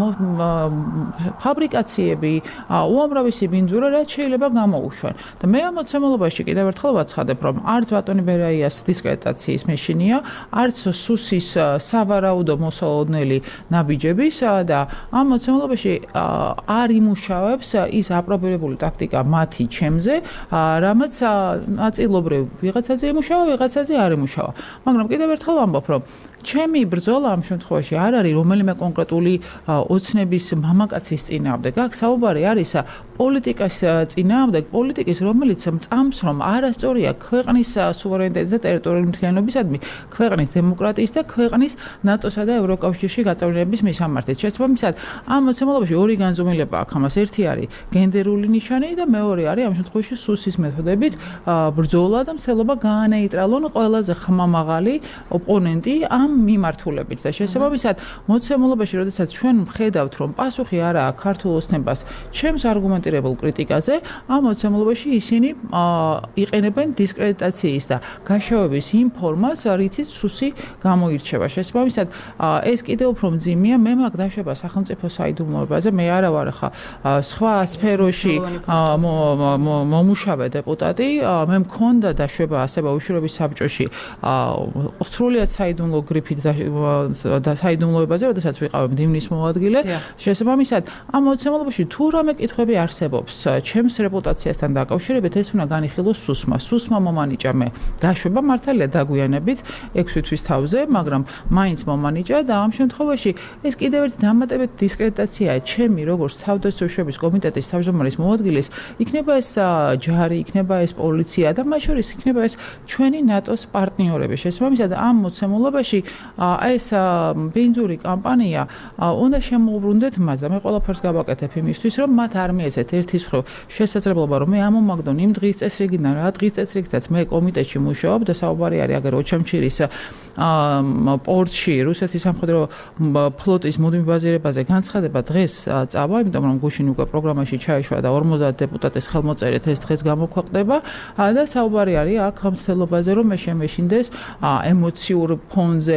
ფაბრიკაციები უამრავი ბინძურა რაც შეიძლება გამოუშვან და მე ამ მოცემულობაში კიდევ ერთხელ ვაცხადებ რომ არც ბატონი ბერაიას დისკრედიტაციის მეშინია არც სუსის სავარაუდო მოსალოდნელი ნაბიჯების და ამ მოცემულობაში არ იმუშავებს ის აპრობირებული ტაქტიკა მათი ჩემზე რამაც ნაწილობრივ ვიღაცაზე იმუშავა ვიღაცაზე არ იმუშავა მაგრამ კიდევ ერთხელ ვამბობ რომ ჩემი ბრძოლა ამ შემთხვევაში არ არის რომელიმე კონკრეტული ოცნების მამაკაცის წინააღმდეგ. აქ საუბარი არის პოლიტიკის წინააღმდეგ, პოლიტიკის რომელიც მწამს რომ არასწორია ქვეყნის სუვერენიტეტის და ტერიტორიული მთლიანობისადმი, ქვეყნის დემოკრატიის და ქვეყნის ნატოსა და ევროკავშირში გაწევრიანების მისამართით. შესაბამისად, ამ მოცემულობაში ორი განზომილება აქვს. ამას ერთი არის გენდერული ნიშანი და მეორე არის ამ შემთხვევაში სუსის მეთოდებით ბრძოლა და მცდელობა გაანეიტრალონ ყველაზე ხმამაღალი ოპონენტი ამ მიმართულებით და შესაბამისად მოცემულობაში, როდესაც ჩვენ ვხედავთ, რომ პასუხი არა აქვს ქართულ ოცნებას ჩემს არგუმენტირებულ კრიტიკაზე, ამ მოცემულობაში ისინი იყენებენ დისკრედიტაციის და გაშოვების იმ ფორმას, რითიც სუსი გამოირჩევა. შესაბამისად, ეს კიდევ უფრო მძიმეა, მე მაქვს დაშვება სახელმწიფო საიდუმლოებაზე, მე არა ვარ ხა სხვა სფეროში მომუშავე დეპუტატი, მე მქონდა დაშვება ასე ბავშვების საბჭოში სრულიად საიდუმლო გრიფით და საიდუმლოებაზე, როდესაც ვიყავ მდივნის მოადგილე. შესაბამისად, ამ მოცემულობაში თუ რამე კითხვები არსებობს ჩემს რეპუტაციასთან დაკავშირებით, ეს უნდა განიხილოს სუსმა. სუსმა მომანიჭა მე დაშვება მართალია დაგვიანებით 6 თვის თავზე, მაგრამ მაინც მომანიჭა და ამ შემთხვევაში ეს კიდევ ერთი დამატებითი დისკრედიტაციაა ჩემი როგორც თავდაცვის კომიტეტის თავმჯდომარის მოადგილის, იქნება ეს ჯარი, იქნება ეს პოლიცია და მათ შორის იქნება ეს ჩვენი ნატოს პარტნიორები. შესაბამისად, ამ მოცემულობაში ეს ბენზური კამპანია უნდა შემოუბრუნდეთ მას და მე ყველაფერს გავაკეთებ იმისთვის, რომ მათ არ მიეცეთ ერთის მხრივ შესაძლებლობა, რომ მე ამომაგდონ იმ დღის წესრიგიდან, რა დღის წესრიგითაც მე კომიტეტში მუშაობ და საუბარი არის აგერ ოჩამჩირის პორტში რუსეთის სამხედრო ფლოტის მუდმივ ბაზირებაზე განცხადება დღეს წავა, იმიტომ რომ გუშინ უკვე პროგრამაში ჩაიშვა და 50 დეპუტატის ხელმოწერით ეს დღეს გამოქვეყნდება და საუბარი არის აქ გამცდილებაზე, რომ მე შემეშინდეს ემოციურ ფონზე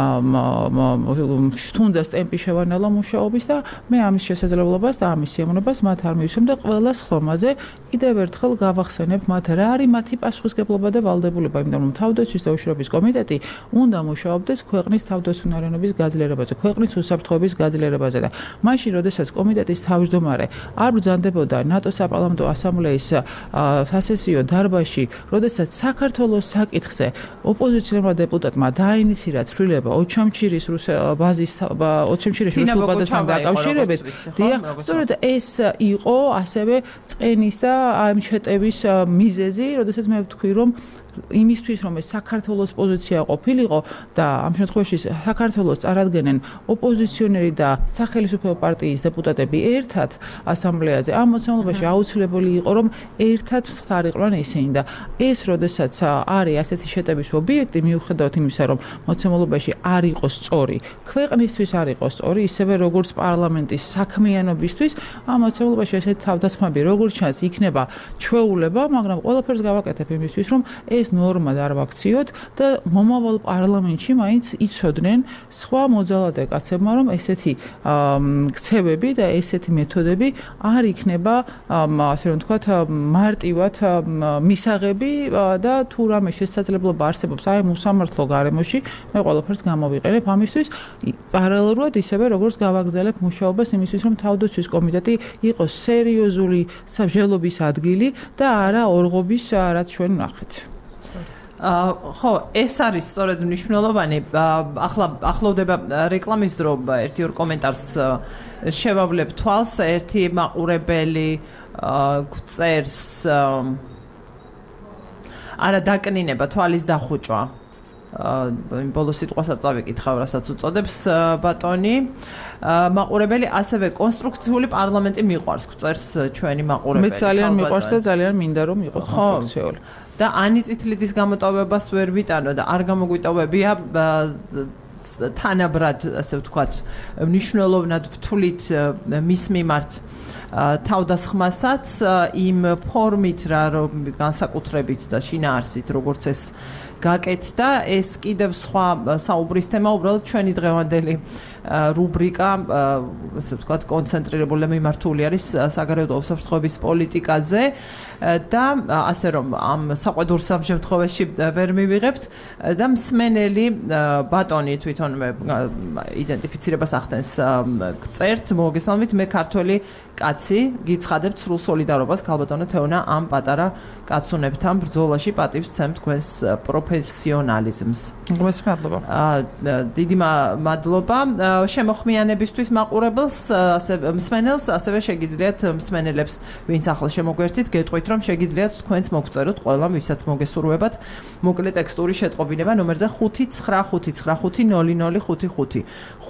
შთუნდა სტემპი შევანელა მუშაობის და მე ამის შესაძლებლობას და ამის სიამოვნებას მათ არ მივისვեմ და ყველა ხომაზე კიდევ ერთხელ გავახსენებ მათ რა არის მათი პასუხისგებლობა და ვალდებულება, იმიტომ რომ თავდაცვის და უშიშროების კომიტეტი უნდა მუშაობდეს ქვეყნის თავდაცვიანობის გაძლიერებაზე, ქვეყნის უსაფრთხოების გაძლიერებაზე და მაშინ, როდესაც კომიტეტის თავმჯდომარე არ ბრძანდებოდა ნატოს საპარლამენტო ასამბლეის სასესიო დარბაზში, როდესაც საქართველოს საკითხზე ოპოზიციონერმა დეპუტატმა დაინიცირა ცვლილება ოჩამჩირის ბაზის ოჩამჩირის რუსულ ბაზასთან დაკავშირებით, სწორედ ეს იყო ასევე წენის და ამ შეტევის მიზეზი, როდესაც მე ვთქვი, რომ იმისთვის რომ ეს საქართველოს პოზიცია ყოფილიყო და ამ შემთხვევაში საქართველოს წარადგენენ ოპოზიციონერი და სახელმწიფო პარტიის დეპუტატები ერთად ასამბლეაზე, ამ მოცემულობაში აუცილებელი იყო რომ ერთად ხარიყვნენ ისინი და ეს როდესაც არის ასეთი შეტევის ობიექტი, მიუხედავად იმისა რომ მოცემულობაში არ იყოს სწორი, ქვეყნისთვის არ იყოს სწორი, ისევე როგორც პარლამენტის საქმიანობისთვის, ამ მოცემულობაში ესეთი თავდასხმები როგორც ჩანს იქნება ჩვეულება, მაგრამ ყველაფერს გავაკეთებ იმისთვის რომ ეს ნორმა არ ვაქციოთ და მომავალ პარლამენტში მაინც იცოდნენ სხვა მოძალადე კაცებმა, რომ ესეთი ქცევები და ესეთი მეთოდები არ იქნება, ასე რომ ვთქვათ, მარტივად მისაღები და თუ რამე შესაძლებლობა არსებობს აი უსამართლო გარემოში, მე ყველაფერს გამოვიყენებ ამისთვის, პარალელურად ისევე როგორც გავაგრძელებ მუშაობას იმისთვის, რომ თავდაცვის კომიტეტი იყოს სერიოზული საბრძოლობის ადგილი და არა ორღობის, რაც ჩვენ ვნახეთ. ხო, ეს არის სწორედ მნიშვნელოვანი. ახლოვდება რეკლამის დრო, ერთი-ორ კომენტარს შევავლებ თვალს, ერთი მაყურებელი წერს არა დაკნინება, თვალის დახუჭვა. ბოლო სიტყვას არ წავიკითხავ, რასაც უწოდებს ბატონი. მაყურებელი ასევე კონსტრუქციული პარლამენტი მიყვარს, წერს ჩვენი მაყურებელი. მე ძალიან მიყვარს და ძალიან მინდა რომ იყოს კონსტრუქციული. და ანი წითლიდის გამოტოვებას ვერ ვიტანო და არ გამოგვიტოვებია თანაბრად, ასე ვთქვათ, მნიშვნელოვნად ვთვლით მის მიმართ თავდასხმასაც იმ ფორმით რა რომ განსაკუთრებით და შინაარსით როგორც ეს გაკეთდა, ეს კიდევ სხვა საუბრის თემა, უბრალოდ ჩვენი დღევანდელი რუბრიკა, ასე ვთქვათ, კონცენტრირებული მიმართული არის საგარეო უსაფრთხოების პოლიტიკაზე და ასე რომ ამ საყვედურ სამშემთხვევაში ვერ მივიღებთ და მსმენელი ბატონი თვითონვე იდენტიფიცირებას ახდენს წერთ, მოგესალმებით, მე ქართველი კაცი, გიცხადებთ სრულ სოლიდარობას ქალბატონო თეონა ამ პატარა კაცუნებთან ბრძოლაში პატივს ვცემ თქვენს პროფესიონალიზმს. მადლობა. დიდი მადლობა. შემოხმიანებისთვის მაყურებელს, მსმენელს, ასევე შეგიძლიათ მსმენელებს, ვინც ახლა შემოგვერთით, გეტყვით რომ შეგიძლიათ თქვენც მოგწეროთ ყველამ, ვისაც მოგესურვებათ, მოკლე ტექსტური შეტყობინება ნომერზე 599500555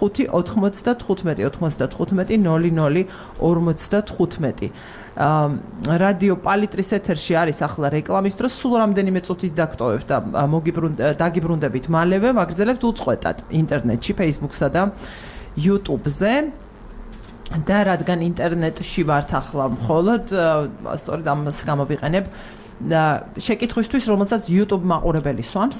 595-95-00-55. რადიო პალიტრის ეთერში არის ახლა რეკლამის დროს, სულ რამდენიმე წუთით დაგტოვებთ და დაგიბრუნდებით მალევე, ვაგრძელებთ უწყვეტად ინტერნეტში, Facebook-სა და YouTube-ზე. და რადგან ინტერნეტში ვართ ახლა მხოლოდ, სწორედ ამას გამოვიყენებ შეკითხვისთვის, რომელსაც YouTube მაყურებელი სვამს.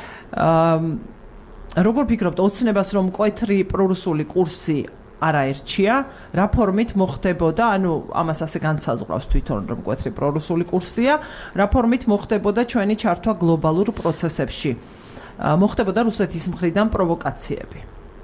როგორ ფიქრობთ, ოცნებას რომ მკვეთრი პრორუსული კურსი არაერჩია, რა ფორმით მოხდებოდა, ანუ ამას ასე განსაზღვრავს თვითონ რომ მკვეთრი პრორუსული კურსია, რა ფორმით მოხდებოდა ჩვენი ჩართვა გლობალურ პროცესებში? მოხდებოდა რუსეთის მხრიდან პროვოკაციები?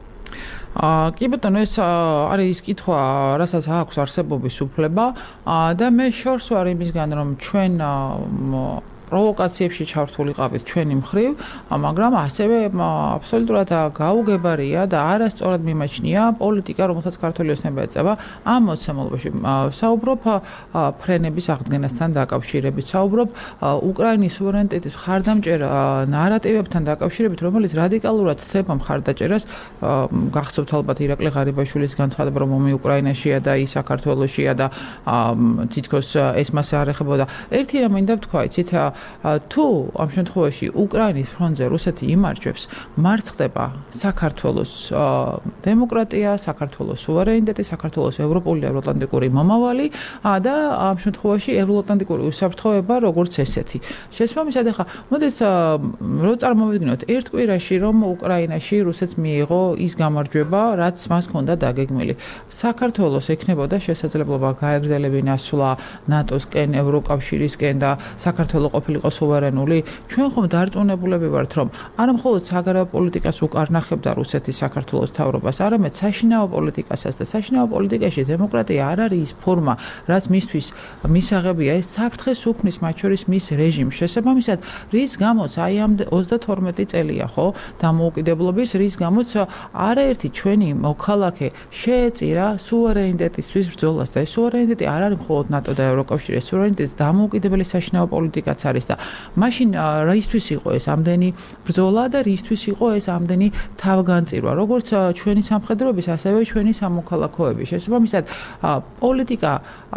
კი ბატონო, ეს არის კითხვა, რასაც აქვს არსებობის უფლება და მე შორს ვარ იმისგან, რომ ჩვენ პროვოკაციებში ჩართულიყავით ჩვენი მხრივ, მაგრამ ასევე აბსოლუტურად გაუგებარია და არასწორად მიმაჩნია პოლიტიკა, რომელსაც ქართული ოცნება ეწევა ამ მოცემულობაში. საუბრობ ფრენების აღდგენასთან დაკავშირებით, საუბრობ უკრაინის სუვერენიტეტის მხარდამჭერ ნარატივებთან დაკავშირებით, რომელიც რადიკალურად ცდება მხარდაჭერას. გახსოვთ ალბათ ირაკლი ღარიბაშვილის განცხადება, რომ ომი უკრაინაშია და ის საქართველოშია და თითქოს ეს მასე არ ეხებოდა. ერთი რამ მინდა ვთქვა, იცით, თუ ამ შემთხვევაში უკრაინის ფრონტზე რუსეთი იმარჯვებს, მარცხდება საქართველოს დემოკრატია, საქართველოს სუვერენიტეტი, საქართველოს ევროპული და ევროატლანტიკური მომავალი და ამ შემთხვევაში ევროატლანტიკური უსაფრთხოება როგორც ესეთი. შესაბამისად, ახლა მოდით რო წარმოვიდგინოთ ერთ კვირაში, რომ უკრაინაში რუსეთს მიიღო ის გამარჯვება, რაც მას ჰქონდა დაგეგმილი. საქართველოს ექნებოდა შესაძლებლობა გაეგრძელებინა სვლა ნატოსკენ, ევროკავშირისკენ და საქართველოს ყოფილიყო სუვერენული. ჩვენ ხომ დარწმუნებულები ვართ, რომ არა მხოლოდ საგარეო პოლიტიკას უკარნახებდა რუსეთი საქართველოს მთავრობას, არამედ საშინაო პოლიტიკასაც და საშინაო პოლიტიკაში დემოკრატია არ არის ის ფორმა, რაც მისთვის მისაღებია, ეს საფრთხეს უქმნის მათ შორის მის რეჟიმს. შესაბამისად, რის გამოც აი ამ 32 წელია, ხო, დამოუკიდებლობის, რის გამოც არაერთი ჩვენი მოქალაქე შეეწირა სუვერენიტეტისთვის ბრძოლას და ეს სუვერენიტეტი არ არის მხოლოდ ნატო და ევროკავშირის სუვერენიტეტი, დამოუკიდებელი საშინაო პოლიტიკაც არის და მაშინ რისთვის იყო ეს ამდენი ბრძოლა და რისთვის იყო ეს ამდენი თავგანწირვა, როგორც ჩვენი სამხედროების, ასევე ჩვენი სამოქალაქოების. შესაბამისად, პოლიტიკა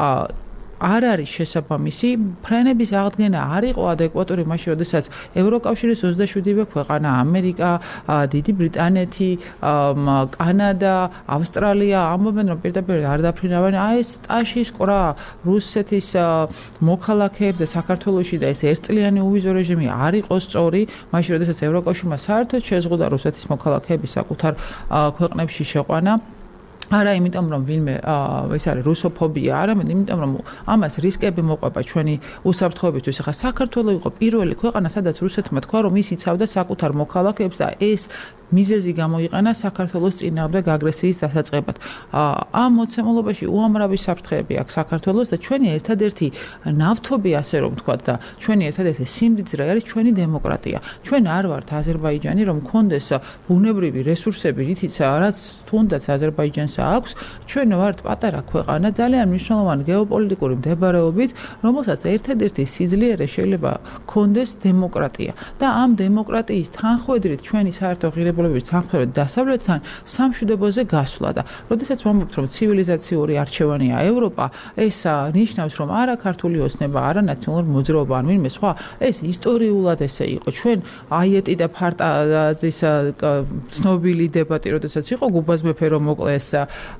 არ არის შესაბამისი, ფრენების აღდგენა არ იყო ადეკვატური მაშინ, როდესაც ევროკავშირის 27-ვე ქვეყანა, ამერიკა, დიდი ბრიტანეთი, კანადა, ავსტრალია ამბობენ, რომ პირდაპირ არ დაფრინავენ ეს ტაშის ყრა რუსეთის მოქალაქეებზე საქართველოში და ეს ერთწლიანი უვიზო რეჟიმი არ იყო სწორი, მაშინ, როდესაც ევროკავშირმა საერთოდ შეზღუდა რუსეთის მოქალაქეების საკუთარ ქვეყნებში შეყვანა. არა იმიტომ რომ ვინმე ეს არის რუსოფობია, არამედ იმიტომ რომ ამას რისკები მოყვება ჩვენი უსაფრთხოებისთვის. ახლა საქართველო იყო პირველი ქვეყანა, სადაც რუსეთმა თქვა, რომ ის იცავდა საკუთარ მოქალაქეებს და ეს მიზეზი გამოიყენა საქართველოს წინააღმდეგ აგრესიის დასაწყებად. ამ მოცემულობაში უამრავი საფრთხეები აქვს საქართველოს და ჩვენი ერთადერთი ნავთობი, ასე რომ ვთქვათ, და ჩვენი ერთადერთი სიმდიდრე არის ჩვენი დემოკრატია. ჩვენ არ ვართ აზერბაიჯანი, რომ გქონდეს ბუნებრივი რესურსები, რითიც რაც თუნდაც აზერბაიჯანს აქვს, ჩვენ ვართ პატარა ქვეყანა, ძალიან მნიშვნელოვანი გეოპოლიტიკური მდებარეობით, რომელსაც ერთადერთი სიძლიერე შეიძლება გქონდეს დემოკრატია და ამ დემოკრატიის თანხმედრით ჩვენი საერთო ღირებულების თანხმდებით დასავლეთთან სამშვიდობოზე გასვლა და როდესაც ვამბობთ, რომ ცივილიზაციური არჩევანია ევროპა, ეს ნიშნავს, რომ არა ქართული ოცნება, არა ნაციონალური მოძრაობა, ან ვინმე სხვა, ეს ისტორიულად ესე იყო. ჩვენ აიეტი და ფარტაზის ცნობილი დებატი, როდესაც იყო გუბაზ მეფე რომ მოკლეს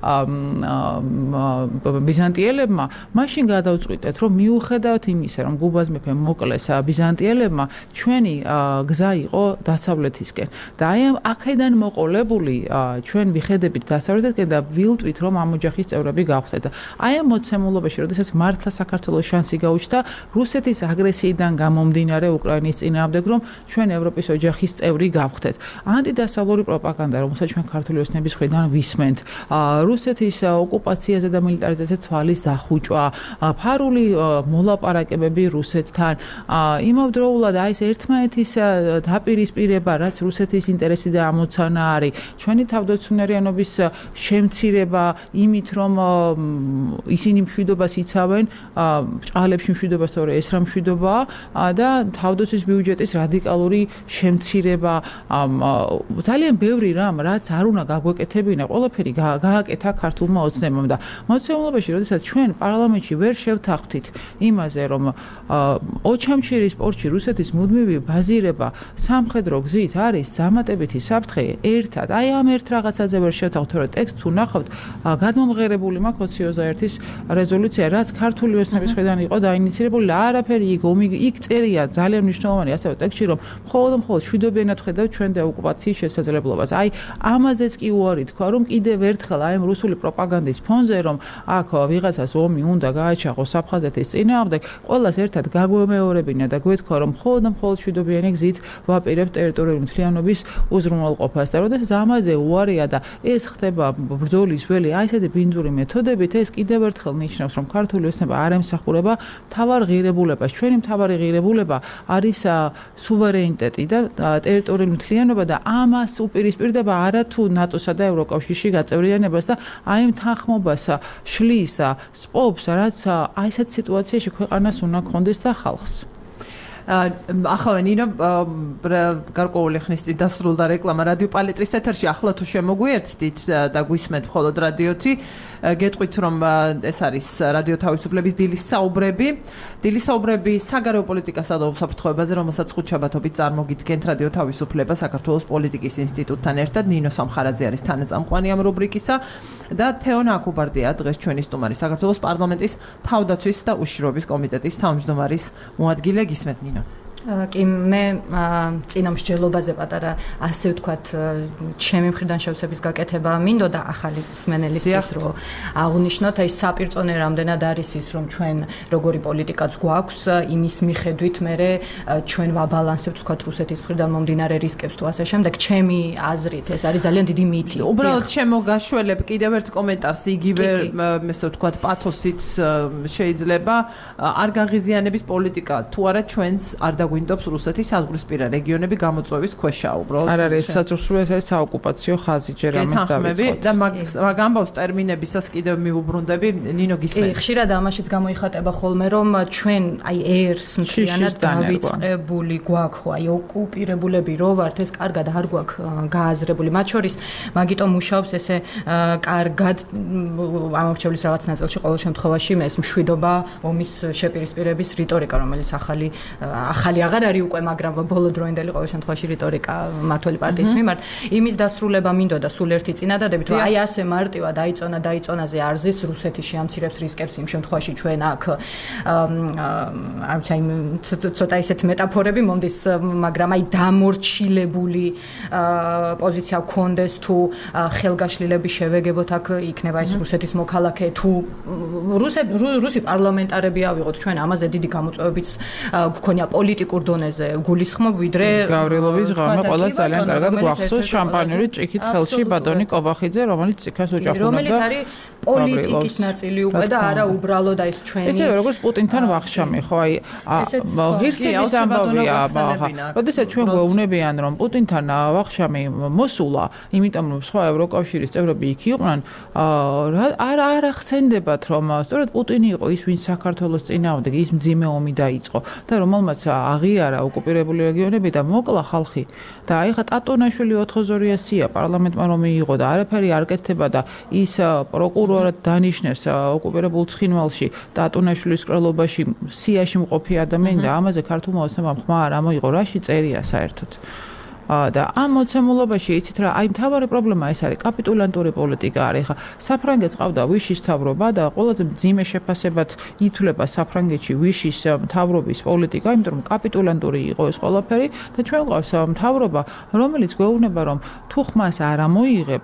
ბიზანტიელებმა, მაშინ გადავწყვიტეთ, რომ მიუხედავად იმისა, რომ გუბაზ მეფე მოკლეს ბიზანტიელებმა, ჩვენი გზა იყო დასავლეთისკენ. და აი აქედან მოყოლებული ჩვენ ვიხედებით დასავლეთისკენ და ვილტვით, რომ ამ ოჯახის წევრები გავხდეთ. აი ამ მოცემულობაში, როდესაც მართლა საქართველოს შანსი გაუჩნდა რუსეთის აგრესიიდან გამომდინარე უკრაინის წინააღმდეგ, რომ ჩვენ ევროპის ოჯახის წევრი გავხდეთ. ანტიდასავლური პროპაგანდა, რომელსაც ჩვენ ქართული ოცნების მხრიდან ვისმენთ, რუსეთის ოკუპაციაზე და მილიტარიზაციაზე თვალის დახუჭვა, ფარული მოლაპარაკებები რუსეთთან, იმავდროულად აი ეს ერთმანეთის დაპირისპირება, რაც რუსეთის ინტერესი და ამოცანა არის, ჩვენი თავდაცუნარიანობის შემცირება იმით, რომ ისინი მშვიდობას იცავენ, ჭყალებში მშვიდობას, თორე ეს რა მშვიდობაა და თავდაცვის ბიუჯეტის რადიკალური შემცირება, ძალიან ბევრი რამ, რაც არ უნდა გაგვეკეთებინა, ყველაფერი გააკეთა ქართულმა ოცნებამ და მოცემულობაში, როდესაც ჩვენ პარლამენტში ვერ შევთანხმდით იმაზე, რომ ოჩამჩირის პორტში რუსეთის მუდმივი ბაზირება სამხედრო გზით არის დამატებითი საფრთხე ერთად. აი ამ ერთ რაღაცაზე ვერ შევთანხმდით, რომ ტექსტ თუ ნახავთ, გადმომღერებული მაქვს 21-ის რეზოლუცია, რაც ქართული ოცნების მხრიდან იყო დაინიცირებული, არაფერი იქ წერია ძალიან მნიშვნელოვანი ასევე ტექსტში, რომ მხოლოდ შვიდობიანად ხედავთ ჩვენ დეოკუპაციის შესაძლებლობას. აი ამაზეც კი უარი თქვა, რომ კიდევ ერთხელ აი ამ რუსული პროპაგანდის ფონზე, რომ აქ ვიღაცას ომი უნდა გააჩაღოს აფხაზეთის წინააღმდეგ, ყველას ერთად გაგვემეორებინა და გვეთქვა, რომ მხოლოდ შვიდობიანი გზით ვაპირებთ ტერიტორიული მთლიანობის უზრუნველყოფას და როდესაც ამაზე უარია და ეს ხდება ბრძოლის ველი აი ესეთი ბინძური მეთოდებით, ეს კიდევ ერთხელ ნიშნავს, რომ ქართული ოცნება არ ემსახურება მთავარ ღირებულებას. ჩვენი მთავარი ღირებულება არის სუვერენიტეტი და ტერიტორიული მთლიანობა და ამას უპირისპირდება არა თუ ნატოსა და ევროკავშირში გაწევრიანებას და აი ამ თანხმობას შლის სპობს, რაც აი ესეთ სიტუაციაში ქვეყანას უნდა გქონდეს და ხალხს. ახლა ნინო გარკვეული ხნის წინ დასრულდა რეკლამა რადიო პალიტრის ეთერში, ახლა თუ შემოგვიერთდით და გვისმენთ მხოლოდ რადიოთი, გეტყვით რომ ეს არის რადიო თავისუფლების დილის საუბრები საგარეო პოლიტიკასა და უსაფრთხოებაზე, რომელსაც ხუთშაბათობით წარმოგიდგენთ რადიო თავისუფლება საქართველოს პოლიტიკის ინსტიტუტთან ერთად. ნინო სამხარაძე არის თანაწამყვანი ამ რუბრიკისა და თეონა აკუბარდია დღეს ჩვენი სტუმარი, საქართველოს პარლამენტის თავდაცვის და უშიშროების კომიტეტის თავმჯდომარის მოადგილე. გისმენთ ნინო. კი მე წინა მსჯელობაზე პატარა ასე ვთქვათ ჩემი მხრიდან შევსების გაკეთება მინდოდა ახალი მსმენელისთვის რომ აღნიშნოთ აი საპირწონე რამდენად არის ის რომ ჩვენ როგორი პოლიტიკაც გვაქვს იმის მიხედვით მე ჩვენ ვაბალანსებთ ვთქვათ რუსეთის მხრიდან მომდინარე რისკებს თუ ასე შემდეგ ჩემი აზრით ეს არის ძალიან დიდი მითი. უბრალოდ შემოგაშველებ კიდევ ერთ კომენტარს იგივე ესე ვთქვათ პათოსით შეიძლება არ გაღიზიანების პოლიტიკა თუ არა ჩვენს არ გვინდობს რუსეთის საზღვრისპირა რეგიონები გამოწვევის ქვეშა უბრალოდ. არ არის საზღვრისპირა, ეს საოკუპაციო ხაზი ჯერ ამას დავიწყოთ. და მაგ ამბავს ტერმინებისას კიდევ მიუბრუნდები, ნინო გისმენთ. ხშირად ამაშიც გამოიხატება ხოლმე, რომ ჩვენ აი ერს მთლიანად დავიწყებული გვაქვს, ხო, აი ოკუპირებულები რო ვართ, ეს კარგად არ გვაქვს გააზრებული. მათ შორის მაგიტომ მუშაობს ესე კარგად ამორჩევლის რაღაც ნაწილში ყოველ შემთხვევაში ეს მშვიდობა ომის შეპირისპირების რიტორიკა, რომელიც ახალი აღარ არის უკვე, მაგრამ ბოლო დროინდელი ყოველ შემთხვევაში რიტორიკა მმართველი პარტიის მიმართ. იმის დასრულება მინდოდა სულ ერთი წინადადებით, რომ აი ასე მარტივად დაიწონაზე არ ზის რუსეთი შეამცირებს რისკებს იმ შემთხვევაში ჩვენ აქ აი ცოტა ისეთ მეტაფორები მომდის, მაგრამ აი დამორჩილებული პოზიცია გქონდეს თუ ხელგაშლილების შევეგებოთ აქ იქნება ეს რუსეთის მოქალაქე თუ რუსი პარლამენტარები ავიღოთ ჩვენ ამაზე დიდი გამოწვევებიც გქონია პოლიტიკურ დონეზე გულისხმობ ვიდრე გავრილოვის ღამე ყველა ძალიან კარგად გვახსოვს შამპანიური ჭიქით ხელში ბადონი კობახიძე რომელიც ციხეს ოჯახუნობდა რომელიც არის პოლიტიკის ნაწილი უკვე და არა უბრალოდ აი ეს ჩვენი ესე როგორც პუტინთან ვახშამი ხო აი ღირსების ამბავია როდესაც ჩვენ გვეუბნებიან რომ პუტინთან ვახშამი მოსულა იმიტომ რომ სხვა ევროკავშირის წევრები იქ იყვნენ არ ახსენდებათ რომ სწორედ პუტინი იყო ის ვინც საქართველოს წინააღმდეგ ის მძიმე ომი დაიწყო და რომელმაც აღიარა ოკუპირებული რეგიონები და მოკლა ხალხი და აი ხა ტატონაშვილი 4-2-სია პარლამენტმა რომ მიიღო და არაფერი არ კეთდება და ის პროკურორად დანიშნეს ოკუპირებულ ცხინვალში ტატონაშვილის კრელობაში სიაში მყოფი ადამიანი და ამაზე ქართულმა ოცნებამ ხმა არ ამოიღო რაში წერია საერთოდ და ამ მოცემულობაში იცით რა აი მთავარი პრობლემა ეს არის კაპიტულანტური პოლიტიკა არის ხა საფრანგეთს ყავდა ვიშის მთავრობა და ყველაზე მძიმე შეფასებად ითვლება საფრანგეთში ვიშის მთავრობის პოლიტიკა იმიტომ რომ კაპიტულანტური იყო ეს ყველაფერი და ჩვენ ყავს მთავრობა რომელიც გვეუბნება რომ თუ ხმას არ ამოიღებთ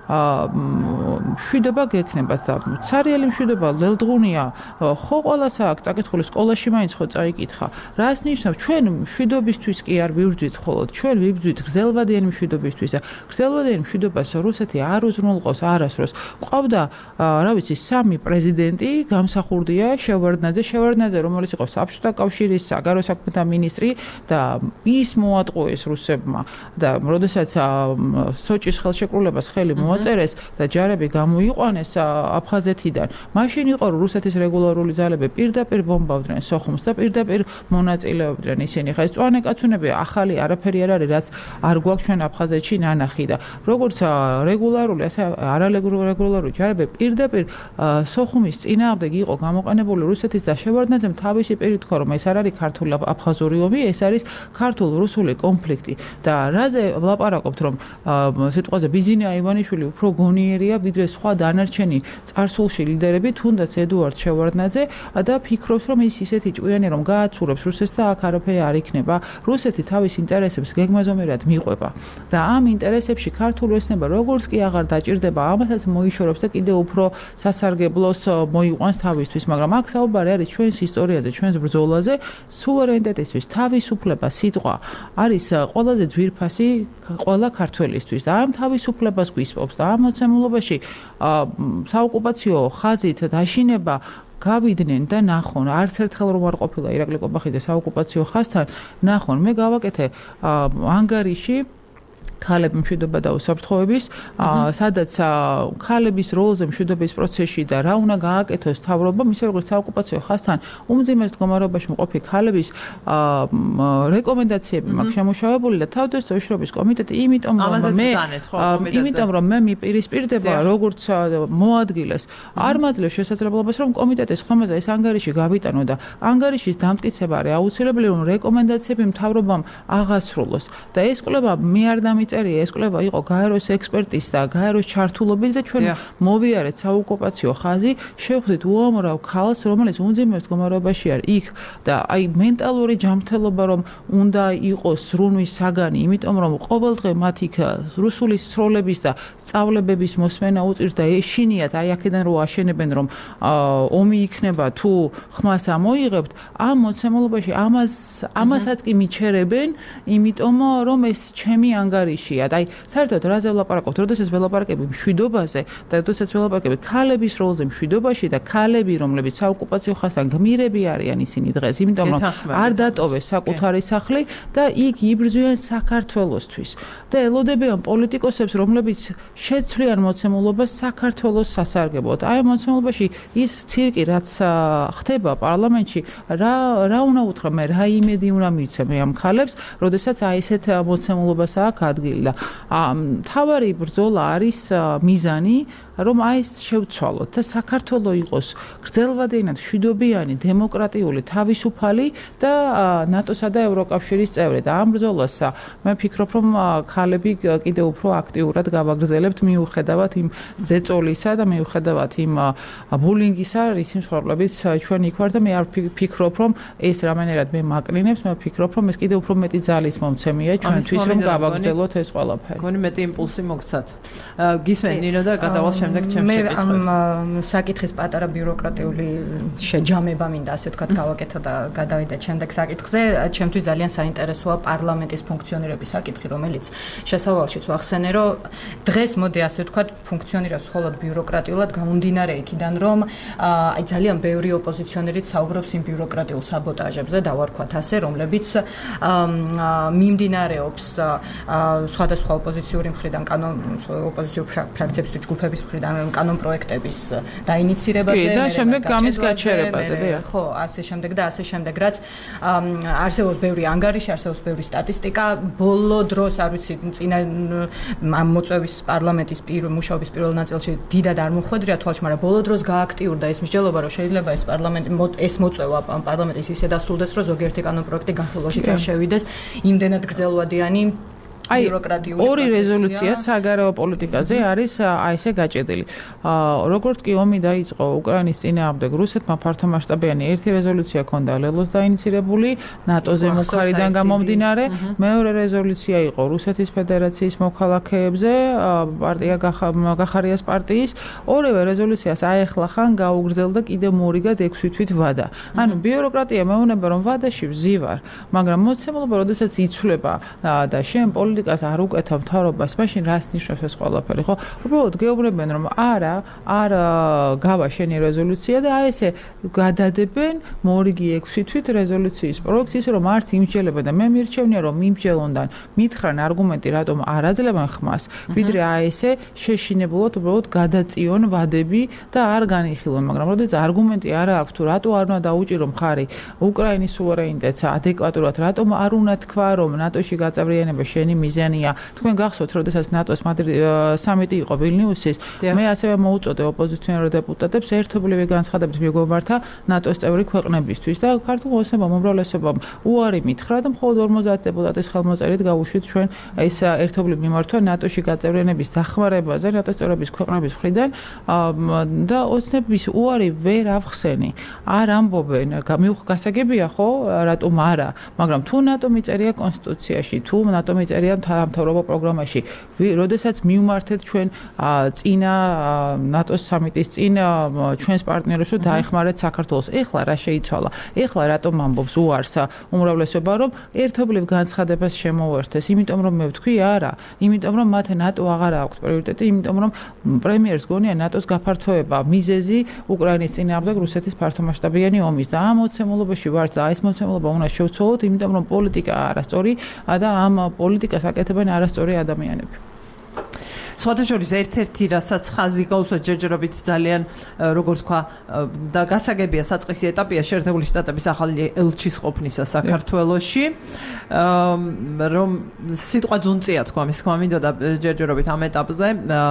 მშვიდობა გექნებათ და ცარიელი მშვიდობა ლელდღუნია ხო ყველას აქვს წაკითხული სკოლაში მაინც ხო წაიკითხა რას ნიშნავს ჩვენ მშვიდობისთვის კი არ ვიბრძვით ხოლოდ ჩვენ ვიბრძვით გრძელვადიანი მშვიდობისთვის და გრძელვადიანი მშვიდობას რუსეთი არ უზრუნველყავს არასდროს ყავდა რა ვიცი სამი პრეზიდენტი გამსახურდია შევარდნაძე რომელიც იყო საბჭოთა კავშირის საგარეო საქმეთა მინისტრი და ის მოატყუეს რუსებმა და როდესაც სოჭის ხელშეკრულებას ხელი მოაწერეს და ჯარები გამოიყვანეს აფხაზეთიდან მაშინ იყო რომ რუსეთის რეგულარული ძალები პირდაპირ ბომბავდნენ სოხუმს და პირდაპირ მონაწილეობდნენ ისინი ხა ეს წვანე კაცუნები ახალი არაფერი არ არის რაც არ გვაქვს ჩვენ აფხაზეთში ნანახი და როგორც რეგულარული ასე არარეგულარული ჯარები პირდაპირ სოხუმის წინააღმდეგ იყო გამოყენებული რუსეთის და შევარდნაძემ თავისი პირით თქვა რომ ეს არ არის ქართული აფხაზური ომი ეს არის ქართულ-რუსული კონფლიქტი და რაზე ვლაპარაკობთ რომ სიტყვაზე ბიზინა ივანიშვილი უფრო გონიერია ვიდრე სხვა დანარჩენი წარსულში ლიდერები თუნდაც ედუარდ შევარდნაძე და ფიქრობს რომ ის ისეთი ჭკვიანი რომ გააცურებს რუსეთს და აქ არაფერი არ იქნება რუსეთი თავის ინტერესებს გეგმაზომერად მიყვება და ამ ინტერესებში ქართული ოცნება როგორც კი აღარ დაჭირდება ამასაც მოიშორებს და კიდევ უფრო სასარგებლოს მოიყვანს თავისთვის მაგრამ აქ საუბარი არის ჩვენს ისტორიაზე ჩვენს ბრძოლაზე სუვერენიტეტისთვის თავისუფლება სიტყვა არის ყველაზე ძვირფასი ყველა ქართველისთვის და ამ თავისუფლებას გვისპობს და ამ მოცემულობაში საოკუპაციო ხაზით დაშინება გავიდნენ და ნახონ არც ერთხელ რომ არ ყოფილა ირაკლი კობახიძე საოკუპაციო ხაზთან ნახონ მე გავაკეთე ანგარიში ქალების მშვიდობა და უსაფრთხოების სადაც ქალების როლზე მშვიდობის პროცესში და რა უნდა გააკეთოს მთავრობამ ისე როგორც საოკუპაციო ხაზთან უმძიმეს მდგომარეობაში მყოფი ქალების რეკომენდაციები მაქვს შემუშავებული და თავდაცვის შრომის კომიტეტი იმიტომ რომ მე მიპირისპირდება როგორც მოადგილეს არ მაძლევს შესაძლებლობას რომ კომიტეტის ხომაზე ეს ანგარიში გავიტანო და ანგარიშის დამტკიცება არის აუცილებელი რომ რეკომენდაციები მთავრობამ აღასრულოს და ეს კვლევა მე არ წერია ეს კვლევა იყო გაეროს ექსპერტის და გაეროს ჩართულობით და ჩვენ მოვიარეთ საოკუპაციო ხაზი შევხვდით უამრავ ქალს რომელიც უმძიმეს მდგომარეობაში არის იქ და აი მენტალური ჯანმრთელობა რომ უნდა იყოს ზრუნვის საგანი იმიტომ რომ ყოველდღე მათ იქ რუსული სროლების და სწავლებების მოსმენა უწირს და ეშინიათ აი აქედან რო აშენებენ რომ ომი იქნება თუ ხმას ამოიღებთ ამ მოცემულობაში ამასაც კი მიჩერებენ იმიტომ რომ ეს ჩემი ანგარიშია და აი საერთოდ რაზე ვლაპარაკობთ როდესაც ველაპარაკები მშვიდობაზე და როდესაც ველაპარაკები ქალების როლზე მშვიდობაში და ქალები რომლებიც საოკუპაციო ხაზთან გმირები არიან ისინი დღეს იმიტომ რომ არ დატოვეს საკუთარი სახლი და იქ იბრძვიან საქართველოსთვის და ელოდებიან პოლიტიკოსებს რომლებიც შეცვლიან მოცემულობას საქართველოს სასარგებლოდ აი მოცემულობაში ის ცირკი რაც ხდება პარლამენტში რა უნდა უთხრა მე რა იმედი უნდა მივცე მე ამ ქალებს როდესაც აი ესეთ მოცემულობას აქვს ადგილი და მთავარი ბრძოლა არის მიზანი რომ აი ეს შევცვალოთ და საქართველო იყოს გრძელვადიანად მშვიდობიანი, დემოკრატიული, თავისუფალი და ნატოსა და ევროკავშირის წევრი და ამ ბრძოლას მე ვფიქრობ რომ ქალები კიდევ უფრო აქტიურად გავაგრძელებთ მიუხედავად იმ ზეწოლისა და მიუხედავად იმ ბულინგისა, რის მსხვერპლების ჩვენ იქ ვარ და მე არ ვფიქრობ რომ ეს რამენერად მე მაკრინებს, მე ვფიქრობ რომ ეს კიდევ უფრო მეტი ძალის მომცემია ჩვენთვის რომ გავაგრძელოთ ეს ყველაფერი. გონი მეტი იმპულსი მოგცათ. გისმენ ნინო და გადავალ შემდეგ ჩემს შეკითხვებს. მე ამ საკითხის პატარა ბიუროკრატიული შეჯამება მინდა ასე ვთქვათ გავაკეთო და გადავიდე შემდეგ საკითხზე. ჩემთვის ძალიან საინტერესოა პარლამენტის ფუნქციონირების საკითხი, რომელიც შესავალშიც ვახსენე, რომ დღეს მოდი ასე ვთქვათ ფუნქციონირებს მხოლოდ ბიუროკრატიულად გამომდინარე იქიდან, რომ აი ძალიან ბევრი ოპოზიციონერი საუბრობს იმ ბიუროკრატიულ საბოტაჟებზე, დავარქვათ ასე, რომლებიც მიმდინარეობს სხვადასხვა ოპოზიციური მხრიდან, ოპოზიციური ფრაქციების ჯგუფების მხრიდან კანონ პროექტების დაინიცირებაზე და შემდეგ გამის გაჩერებაზე, ხო, ასე შემდეგ და ასე შემდეგ, რაც არსებობს ბევრი ანგარიში, არსებობს ბევრი სტატისტიკა, ბოლო დროს არ ვიცი, წინა ამ მოწვევის პარლამენტის მუშაობის პირველ ნაწილში დიდად არ მოხვედრია თვალში, მაგრამ ბოლო დროს გააქტიურდა ეს მსჯელობა, რომ შეიძლება ეს პარლამენტი ეს მოწვევა პარლამენტის ისე დასრულდეს, რომ ზოგიერთი კანონ პროექტი განხილვაში წარ შევიდეს იმდენად გრძელვადიანი ბიუროკრატიული ორი რეზოლუცია საგარეო პოლიტიკაზე არის აი ესე გაჭედილი. როგორც კი ომი დაიწყო უკრაინის წინააღმდეგ რუსეთმა ფართომასშტაბიანი ერთი რეზოლუცია ჰქონდა ლელოს დაინიცირებული ნატოზე მუხარიდან გამომდინარე, მეორე რეზოლუცია იყო რუსეთის ფედერაციის მოქალაქეებზე, პარტია გახარიას პარტიის, ორივე რეზოლუციას აეხლახან გაუგრძელდა კიდევ მორიგად 6 თვით ვადა. ანუ ბიუროკრატია მეუბნება რომ ვადაში ვზივარ, მაგრამ მოცემულობა როდესაც იცვლება და შენ პოლიტიკას არ უკეთავ მთავრობას, მაშინ რას ნიშნავს ეს ყველაფერი, ხო? უბრალოდ გეუბნებიან რომ არ გავა შენი რეზოლუცია და აი ესე გადადებენ მორიგი 6 თვით რეზოლუციის პროექტს, ისე რომ არც იმსჯელებენ და მე მირჩევნია რომ მიმსჯელონდან მითხრან არგუმენტი რატომ არ აძლევენ ხმას, ვიდრე აი ესე შეშინებულად უბრალოდ გადაწიონ ვადები და არ განიხილონ, მაგრამ როდესაც არგუმენტი არ აქვს თუ რატო არ უნდა დაუჭირო მხარი უკრაინის სუვერენიტეტს ადეკვატურად, რატომ არ უნდა თქვა რომ ნატოში გაწევრიანება შენი მიზანია. თქვენ გახსოვთ, როდესაც ნატოს სამიტი იყო ვილნიუსის, მე ასევე მოუწოდე ოპოზიციონერ დეპუტატებს ერთობლივი განცხადებით მიგომართა ნატოს წევრი ქვეყნებისთვის და ქართულ ოცნებამ უმრავლესობამ უარი მითხრა და მხოლოდ 50 დეპუტატის ხელმოწერით გავუშვით ჩვენ ეს ერთობლივ მიმართვა ნატოში გაწევრიანების დახმარებაზე ნატოს წევრების ქვეყნების მხრიდან და ოცნების უარი ვერ ავხსენი. არ ამბობენ, გასაგებია ხო, რატომ არა, მაგრამ თუ ნატო მიწერია კონსტიტუციაში, თუ ნატო მიწერია მთავრობა პროგრამაში, როდესაც მივმართეთ ჩვენ წინა ნატოს სამიტის წინ ჩვენს პარტნიორებს რომ დაეხმარეთ საქართველოს. ეხლა რა შეიცვალა? ეხლა რატომ ამბობს უარს უმრავლესობა რომ ერთობლივ განცხადებას შემოუერთეს, იმიტომ რომ მე ვთქვი არა, იმიტომ რომ მათ ნატო აღარ აქვს პრიორიტეტი, იმიტომ რომ პრემიერს გონია ნატოს გაფართოება, მიზეზი უკრაინის წინააღმდეგ რუსეთის ფართომასშტაბიანი ომის და ამ მოცემულობაში ვართ და ეს მოცემულობა უნდა შევცვალოთ, იმიტომ რომ პოლიტიკა არასწორი და ამ პოლიტიკას აკეთებენ არასწორი ადამიანები. სხვადასხვა ერთ-ერთი რასაც ხაზი გაუსვა ჯერჯერობით ძალიან როგორც თქვა და გასაგებია საწყისი ეტაპია შეერთებული შტატების ახალი ელჩის ყოფნისა საქართველოში რომ სიტყვა ძუნწია თქვა მის თქმა მინდოდა ჯერჯერობით ამ ეტაპზე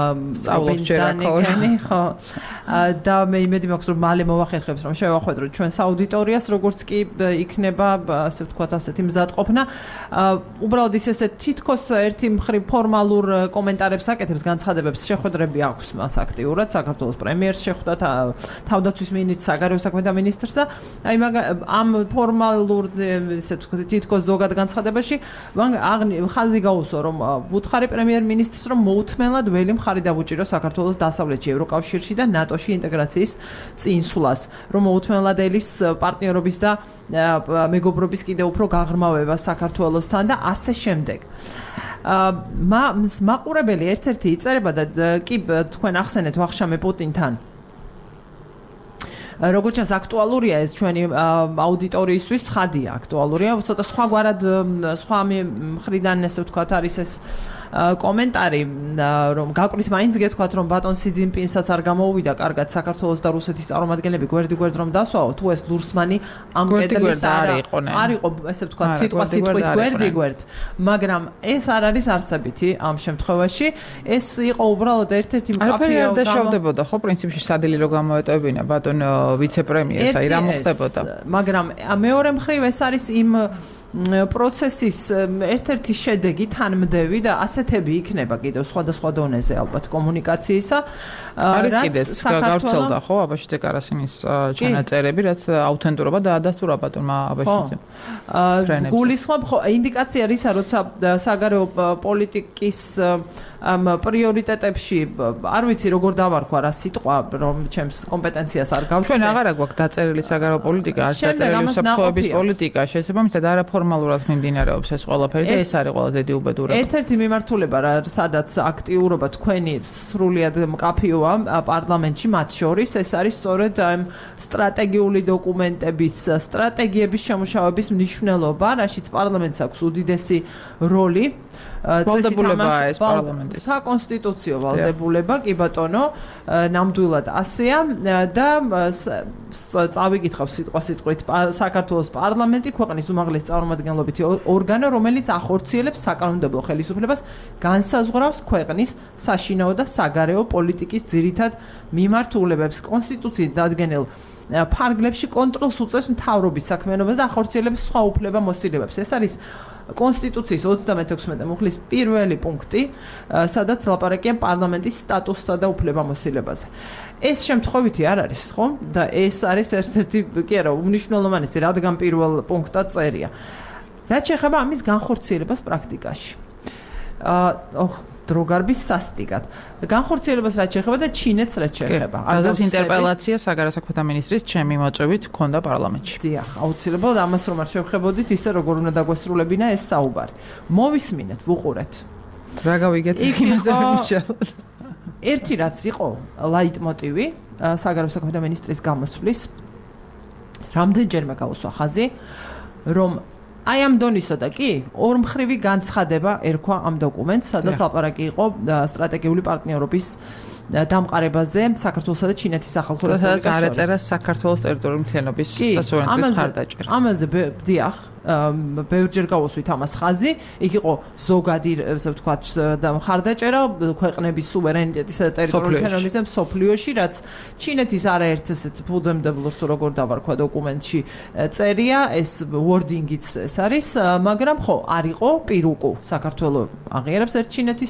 სწავლობ ხო და მე იმედი მაქვს რომ მალე მოვახერხებს რომ შევახვედროთ ჩვენს აუდიტორიას როგორც კი იქნება ასე ვთქვათ ასეთი მზადყოფნა უბრალოდ ის ესე თითქოს ერთი მხრივ ფორმალურ კომენტარებს აკეთებს განცხადებებს შეხვედრები აქვს მას აქტიურად საქართველოს პრემიერს შეხვდა თავდაცვის მინისტრს საგარეო საქმეთა მინისტრს და აი ამ ფორმალურ ესე ვთქვათ თითქოს ზოგად განცხადებაში მან ხაზი გაუსვა რომ ვუთხარი პრემიერ-მინისტრს რომ მოუთმენლად ველი მხარი დავუჭირო საქართველოს დასავლეთში ევროკავშირში და ნატოში ინტეგრაციის წინსვლას რომ მოუთმენლად ელის პარტნიორობის და მეგობრობის კიდევ უფრო გაღრმავება საქართველოსთან და ასე შემდეგ მაყურებელი ერთ-ერთი იწერება და კი თქვენ ახსენეთ ვახშამე პუტინთან როგორც ჩანს აქტუალურია ეს ჩვენი აუდიტორიისთვის ცხადია აქტუალურია ცოტა სხვაგვარად სხვა მხრიდან ესე ვთქვათ არის ეს კომენტარი რომ გაკვირთ მაინც გეთქვათ რომ ბატონ სი ძინპინსაც არ გამოუვიდა კარგად საქართველოს და რუსეთის წარმომადგენლები გვერდ-გვერდ რომ დასვაო თუ ეს ლურსმანი ამ კედლის არ იყო ესე ვთქვათ სიტყვით გვერდ-გვერდ მაგრამ ეს არ არის არსებითი ამ შემთხვევაში ეს იყო უბრალოდ ერთ-ერთი მკაფიო არ დაშავდებოდა ხო პრინციპში სადილი რო გამოეტოვებინა ბატონ ვიცე-პრემიერს აი რა მოხდებოდა მაგრამ მეორე მხრივ ეს არის იმ პროცესის ერთ-ერთი შედეგი თანმდევი და ასეთები იქნება კიდევ სხვადასხვა დონეზე ალბათ კომუნიკაციისა არის კიდეც გავრცელდა ხო აბაშიძე კარასინის ჩანაწერები რაც აუთენტურობა და ადასტურა ბატონმა აბაშიძემ გულისხმობ ხო ინდიკაცია რისა როცა საგარეო პოლიტიკის ამ პრიორიტეტებში არ ვიცი როგორ დავარქვა რა სიტყვა რომ ჩემს კომპეტენციას არ გავჩნდა ჩვენ აღარა გვაქვს დაწერილი საგარეო პოლიტიკა არ დაწერილი უსაფრთხოების პოლიტიკა შესაბამისად არაფორმალურად მიმდინარეობს ეს ყველაფერი და ეს არის ყველაზე დიდი უბედურება ერთ-ერთი მიმართულება რა სადაც აქტიურობა თქვენი სრულიად მკაფიოა პარლამენტში მათ შორის ეს არის სწორედ ამ სტრატეგიული დოკუმენტების სტრატეგიების შემუშავების მნიშვნელობა რაშიც პარლამენტს აქვს უდიდესი როლი ვალდებულებაა ეს პარლამენტის. საკონსტიტუციო ვალდებულება, კი ბატონო, ნამდვილად ასეა და წავიკითხავ სიტყვით საქართველოს პარლამენტი ქვეყნის უმაღლესი წარმომადგენლობითი ორგანო, რომელიც ახორციელებს საკანონმდებლო ხელისუფლებას, განსაზღვრავს ქვეყნის საშინაო და საგარეო პოლიტიკის ძირითად მიმართულებებს კონსტიტუციით დადგენილ ფარგლებში კონტროლს უწევს მთავრობის საქმიანობას და ახორციელებს სხვა უფლება-მოსილებებს. ეს არის კონსტიტუციის 36 მუხლის პირველი პუნქტი, სადაც ლაპარაკია პარლამენტის სტატუსსა და უფლებამოსილებაზე. ეს შემთხვევითი არ არის, ხო? და ეს არის ერთ-ერთი კი არა, უმნიშვნელოვანესი, რადგან პირველ პუნქტად წერია. რაც შეეხება ამის განხორციელებას პრაქტიკაში. დროგარბის სასტიკად. განხორციელებას რაც შეეხება და ჩინეთს რაც შეეხება. რაზეც ინტერპელაცია საგარეო საქმეთა მინისტრის ჩემი მოწვევით ჰქონდა პარლამენტში. დიახ, აუცილებლად ამას რომ არ შევხებოდით, ისე როგორ უნდა დაგვესრულებინა ეს საუბარი. მოვისმინეთ, ვუყურეთ. რა გავიგეთ იმაზე ვიმსჯელოთ. ერთი რაც იყო ლაიტმოტივი საგარეო საქმეთა მინისტრის გამოსვლის, რამდენჯერმე გაუსვა ხაზი, რომ აი ამ დონისა და კი ორმხრივი განცხადება ერქვა ამ დოკუმენტს, სადაც ლაპარაკი იყო სტრატეგიული პარტნიორობის დამყარებაზე საქართველოსა და ჩინეთის სახალხო რესპუბლიკას შორის. სადაც არ ეწერა საქართველოს ტერიტორიული მთლიანობის და სუვერენიტეტის მხარდაჭერა. ამაზე დიახ, ბევრჯერ გავუსვით ამას ხაზი, იქ იყო ზოგადი, ესე ვთქვათ, მხარდაჭერა ქვეყნების სუვერენიტეტისა და ტერიტორიული მთლიანობის მსოფლიოში, რაც ჩინეთის არაერთ ესეთ ფუძემდებლოს თუ როგორ დავარქვა დოკუმენტში წერია, ეს wording-იც ეს არის, მაგრამ ხო, არ იყო პირუკუ საქართველოს აღიარებს ერთ ჩინეთის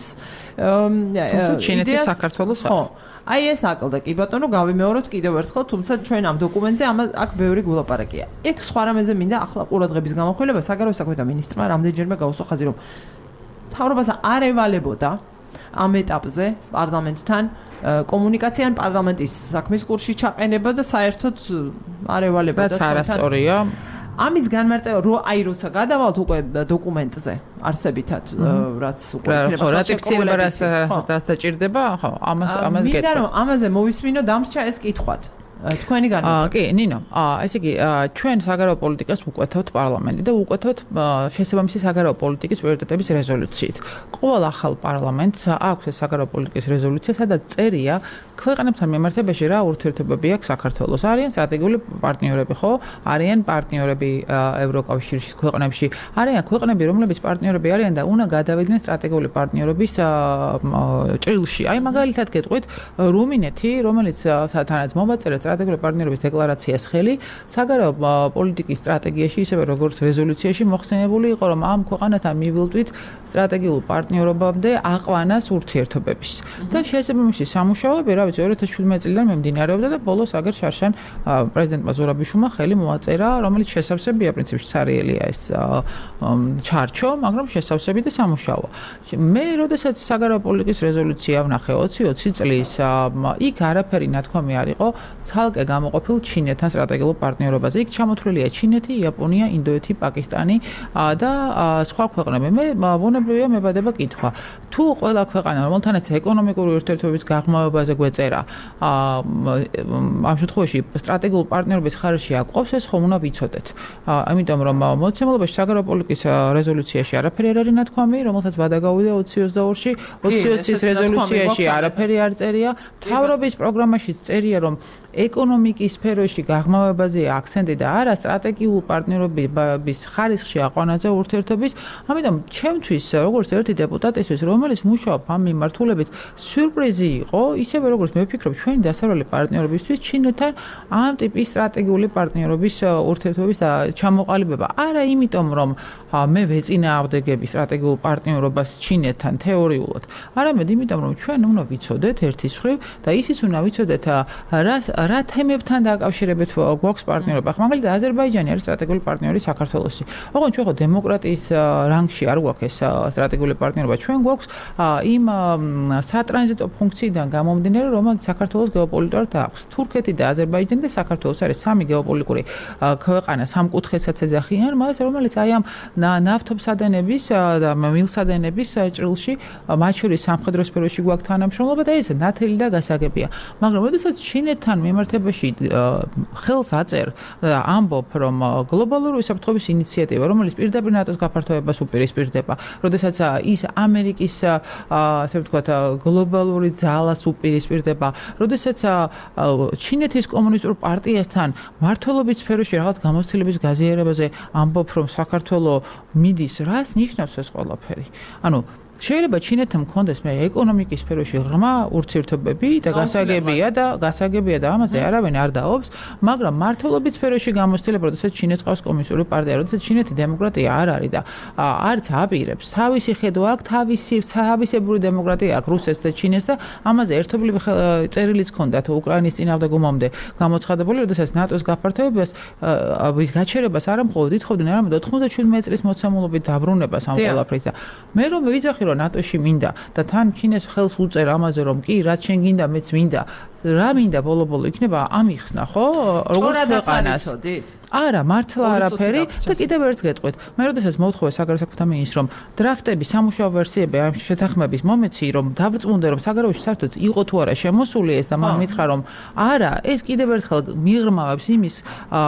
ჩინეთის საქართველოს ხო. აი ეს აკლდა კი ბატონო, გავიმეოროთ კიდევ ერთხელ, თუმცა ჩვენ ამ დოკუმენტზე აქ ბევრი გულაპარაკია. ეგ სხვა რამეზე მინდა ახლა ყურადღების გამახვილება საგარეო საქმეთა მინისტრმა რამდენჯერმე გაუსვა ხაზი, რომ მთავრობას არ ევალებოდა ამ ეტაპზე პარლამენტთან კომუნიკაცია ან პარლამენტის საქმის კურსში ჩაყენება და საერთოდ არ ევალებოდა. რაც არასწორია. ამის განმარტება როცა გადავალთ უკვე დოკუმენტზე არსებითად რაც უკვე ხო რატიფიცირება რაც დაჭირდება ხო ამას გეტყვი მინდა რომ ამაზე მოვისმინო დამრჩა ეს კითხვად თქვენი განმარტება კი ნინო ესე იგი ჩვენ საგარეო პოლიტიკას ვუკვეთავთ პარლამენტი და ვუკვეთავთ შესაბამისი საგარეო პოლიტიკის პრიორიტეტების რეზოლუციით ყოველ ახალ პარლამენტს აქვს ეს საგარეო პოლიტიკის რეზოლუცია სადაც წერია ქვეყნებთან მიმართებაში რა ურთიერთობები აქვს საქართველოს არიან სტრატეგიული პარტნიორები ხო არიან პარტნიორები ევროკავშირის ქვეყნებში არიან ქვეყნები რომლებიც პარტნიორები არიან და უნდა გადავიდნენ სტრატეგიული პარტნიორობის ჭრილში აი მაგალითად გეტყვით რუმინეთი რომელიც თანაც მომაწერეთ სტრატეგიული პარტნიორობის დეკლარაციას ხელი საგარეო პოლიტიკის სტრატეგიაში ისევე როგორც რეზოლუციაში მოხსენებული იყო რომ ამ ქვეყანასთან მივილდვით სტრატეგიულ პარტნიორობამდე აყვანას ურთიერთობების და შესაბამისი სამუშაოები რა ვიცი 2017 წლიდან მიმდინარეობდა და ბოლოს აგერ შარშან პრეზიდენტმა ზურაბიშვილმა ხელი მოაწერა რომელიც შესავსებია პრინციპში ცარიელია ეს ჩარჩო მაგრამ შესავსები და სამუშაოა მე როდესაც საგარეო პოლიტიკის რეზოლუცია ვნახე 2020 წლის იქ არაფერი ნათქვამი არ იყო ცალკე გამოყოფილ ჩინეთთან სტრატეგიულ პარტნიორობაზე. იქ ჩამოთვლილია ჩინეთი, იაპონია, ინდოეთი, პაკისტანი და სხვა ქვეყნები. მე ბუნებრივია მებადება კითხვა. თუ ყველა ქვეყანა, რომელთანაც ეკონომიკური ურთიერთობების გაღრმავებაზე გვეწერა, ამ შემთხვევაში სტრატეგიულ პარტნიორობის ხარჯში აკვავს, ეს ხომ უნდა ვიცოდეთ. ამიტომ რომ მოცემულობაში საგარეო პოლიტიკის რეზოლუციაში არაფერი არ არის ნათქვამი, რომელსაც ვადაგავიდა 2022-ში, 2020-ის რეზოლუციაში არაფერი არ წერია. მთავრობის პროგრამაში წერია, რომ ეკონომიკის სფეროში გაღრმავებაზე აქცენტი და არა სტრატეგიულ პარტნიორობის ხარისხში აყვანაზე ურთიერთობის. ამიტომ ჩემთვის როგორც ერთი დეპუტატისთვის, რომელიც მუშაობ ამ მიმართულებით, სიურპრიზი იყო, ისევე როგორც მე ვფიქრობ, ჩვენი დასავლელი პარტნიორებისთვის ჩინეთთან ამ ტიპის სტრატეგიული პარტნიორობის ურთიერთობის ჩამოყალიბება. არა იმიტომ, რომ მე ვეწინააღმდეგები სტრატეგიულ პარტნიორობას ჩინეთთან თეორიულად, არამედ იმიტომ, რომ ჩვენ უნდა ვიცოდეთ ერთის მხრივ და ისიც უნდა ვიცოდეთ რა თემებთან დაკავშირებით გვაქვს პარტნიორობა. მაგალითად, აზერბაიჯანი არის სტრატეგიული პარტნიორი საქართველოსი. ოღონდ ჩვენ ხო დემოკრატიის რანგში არ გვაქვს ეს სტრატეგიული პარტნიორობა. ჩვენ გვაქვს იმ სატრანზიტო ფუნქციიდან გამომდინარე, რომელიც საქართველოს გეოპოლიტიკურად აქვს. თურქეთი და აზერბაიჯანი და საქართველოს არის სამი გეოპოლიტიკური ქვეყანა, სამკუთხედსაც ეძახიან მას, რომელიც აი ამ ნავთობსადენების და მილსადენების ჭრილში, მათ შორის სამხედრო სფეროში გვაქვს თანამშრომლობა და ეს ნათელი და გასაგებია. მაგრამ როდესაც ჩინეთთან მიმართებაში ხელს აწერ და ამბობ, რომ გლობალური უსაფრთხოების ინიციატივა, რომელიც პირდაპირ ნატოს გაფართოებას უპირისპირდება, როდესაც ის ამერიკის, ასე ვთქვათ, გლობალური ძალას უპირისპირდება, როდესაც ჩინეთის კომუნისტურ პარტიასთან მმართველობის სფეროში რაღაც გამოცდილების გაზიარებაზე ამბობ, რომ საქართველოს მიდის, რას ნიშნავს ეს ყველაფერი? ანუ შეიძლება ჩინეთთან მქონდეს მე ეკონომიკის სფეროში ღრმა ურთიერთობები და გასაგებია და ამაზე არავინ არ დაობს, მაგრამ მართლობის სფეროში გამოცდილება, როდესაც ჩინეთს ყავს კომუნისტური პარტია, როდესაც ჩინეთი დემოკრატია არ არის და არც აპირებს, თავისი ხედვა აქვს, თავისებური დემოკრატია აქვს რუსეთს და ჩინეთს და ამაზე ერთობლივი წერილიც ჰქონდათ უკრაინის წინააღმდეგ ომამდე გამოცხადებული, როდესაც ნატოს გაფართოებას ვის გაჩერებას არა მხოლოდ ითხოვდნენ, არამედ 97 წლის მოცემულობით დაბრუნებას ამ ყველაფრით და მე რომ ვიძახი რომ ნატოში მინდა და თან ჩინეთს ხელს უწერ ამაზე რომ კი რაც შენ გინდა მეც მინდა რა მინდა ბოლო-ბოლო იქნება ამიხსნა ხო როგორც ქვეყანას არა მართლა არაფერი და კიდევ ერთ გეტყვით მე როდესაც მოვთხოვე საგარეო საქმეთა მინისტრს რომ დრაფტები სამუშაო ვერსიები ამ შეთანხმების მომეცი რომ დავრწმუნდე რომ საგარეოში საერთოდ იყო თუ არა შემოსული ეს და მან მითხრა რომ არა ეს კიდევ ერთხელ მიღრმავებს იმის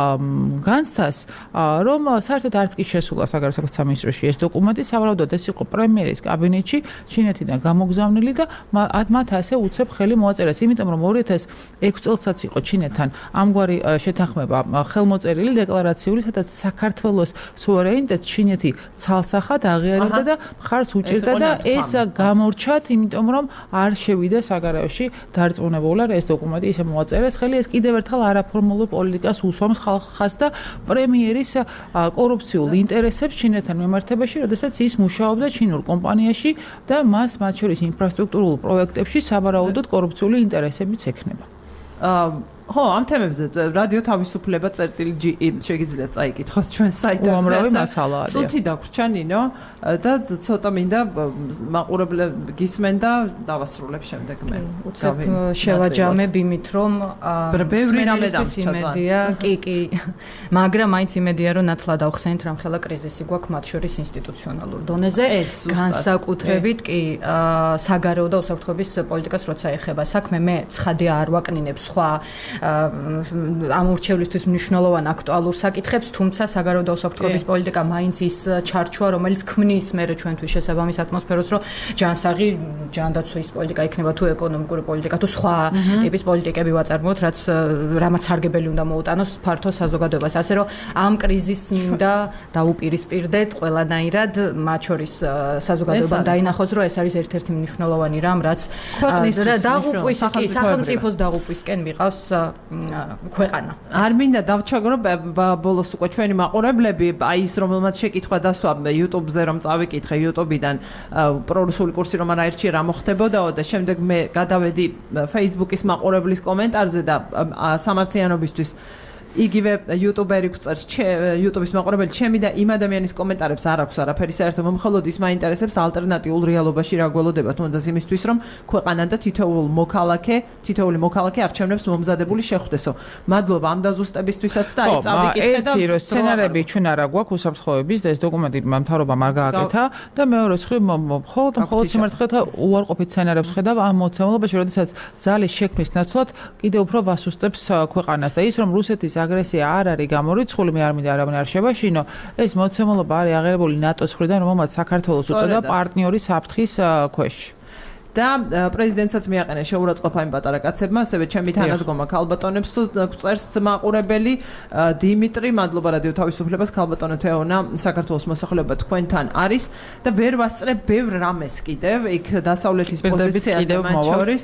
განცდას რომ საერთოდ არც კი შესულა საგარეო საქმეთა მინისტროში ეს დოკუმენტი სავარაუდოდ ეს იყო პრემიერის კაბინეტში ჩინეთიდან გამოგზავნილი და მათ ასე უცებ ხელი მოაწერეს იმიტომ რომ 2006 წელსაც იყო ჩინეთთან ამგვარი შეთანხმება ხელმოწერილი დეკლარაციული, სადაც საქართველოს სუვერენიტეტს ჩინეთი ცალსახად აღიარებდა და მხარს უჭერდა და ეს გამორჩათ, იმიტომ რომ არ შევიდა საგარეოში დარწმუნებულად ეს დოკუმენტი ისე მოაწერეს ხელი, ეს კიდევ ერთხელ არაფორმალურ პოლიტიკას უსვამს ხალხს და პრემიერის კორუფციულ ინტერესებს ჩინეთთან მიმართებაში, როდესაც ის მუშაობდა ჩინურ კომპანიაში და მას მათ შორის ინფრასტრუქტურულ პროექტებში საბარაუდოდ კორუფციული ინტერესებიც ექნება. ხო, ამ თემებზე რადიო თავისუფლება წერტილი შეგიძლიათ წაიკითხოთ ჩვენ საიტზე. უამრავი მასალაა. ცუთი დაგვრჩა ნინო და ცოტა მინდა მაყურებლები გისმენ და დავასრულებ შემდეგ მე. უცებ შევაჯამებ იმით რომ ბევრი რამე იმედია, კი, მაგრამ მაინც იმედია რომ ნათლად ავხსენით რამხელა კრიზისი გვაქვს მათ შორის ინსტიტუციონალურ დონეზე, განსაკუთრებით კი საგარეო და უსაფრთხოების პოლიტიკას როცა ეხება საქმე, მე ცხადია არ ვაკნინებ სხვა ამ ურჩევლისთვის მნიშვნელოვან აქტუალურ საკითხებს, თუმცა საგარეო და უსაფრთხოების პოლიტიკა მაინც ის ჩარჩოა, რომელიც ქმნის მერე ჩვენთვის შესაბამის ატმოსფეროს, რომ ჯანსაღი ჯანდაცვის პოლიტიკა იქნება თუ ეკონომიკური პოლიტიკა, თუ სხვა ტიპის პოლიტიკები ვაწარმოოთ, რამაც სარგებელი უნდა მოუტანოს ფართო საზოგადოებას. ასე რომ ამ კრიზისს მინდა დაუპირისპირდეთ ყველანაირად, მათ შორის საზოგადოებამ დაინახოს, რომ ეს არის ერთ-ერთი მნიშვნელოვანი რამ, რაც დაღუპვის სახელმწიფოს დაღუპვისკენ მიყავს ქვეყანა. არ მინდა დავჩაგრო ბოლოს უკვე ჩვენი მაყურებლები, აი ის რომელმაც შეკითხვა დასვა YouTube-ზე რომ წავიკითხე YouTube-დან პრორუსული კურსი რომ არ აირჩია რა მოხდებოდაო და შემდეგ მე გადავედი Facebook-ის მაყურებლის კომენტარზე და სამართლიანობისთვის იგივე იუტუბერი გვწერს YouTube-ის მაყურებელი ჩემი და იმ ადამიანის კომენტარებს არ აქვს არაფერი საერთო მომხელოდ ის მაინტერესებს ალტერნატიულ რეალობაში რა გველოდება თუნდაც იმისთვის რომ ქვეყანა და თითოეული მოქალაქე არჩევნებს მომზადებული შეხვდესო. მადლობა ამ დაზუსტებისთვისაც და აი წავიკითხე და ერთი რომ სცენარები ჩვენ არა გვაქვს უსაფრთხოების და ეს დოკუმენტი მთავრობამ არ გააკეთა და მეორე მხრივ მხოლოდ სიმართლეთა უარყოფით სცენარებს ხედავ ამ მოცემულობაში, როდესაც ძალის შექმნის ნაცვლად კიდევ უფრო ვასუსტებს ქვეყანას და ის რომ რუსეთის აგრესია არ არის გამორიცხული, მე არ მინდა არავინ არ შევაშინო, ეს მოცემულობა არის აღერებული ნატოს მხრიდან, რომელმაც საქართველოს უწოდა პარტნიორი საფრთხის ქვეშ. და პრეზიდენტსაც მიაყენა შეურაცხყოფა იმ პატარა კაცებმა, ასევე ჩემი თანადგომა ქალბატონებს გვწერს მაყურებელი დიმიტრი, მადლობა რადიო თავისუფლებას, ქალბატონო თეონა, საქართველოს მოსახლეობა თქვენთან არის და ვერ ვასწრებ ბევრ რამეს კიდევ, იქ დასავლეთის პოზიციაზე მათ შორის.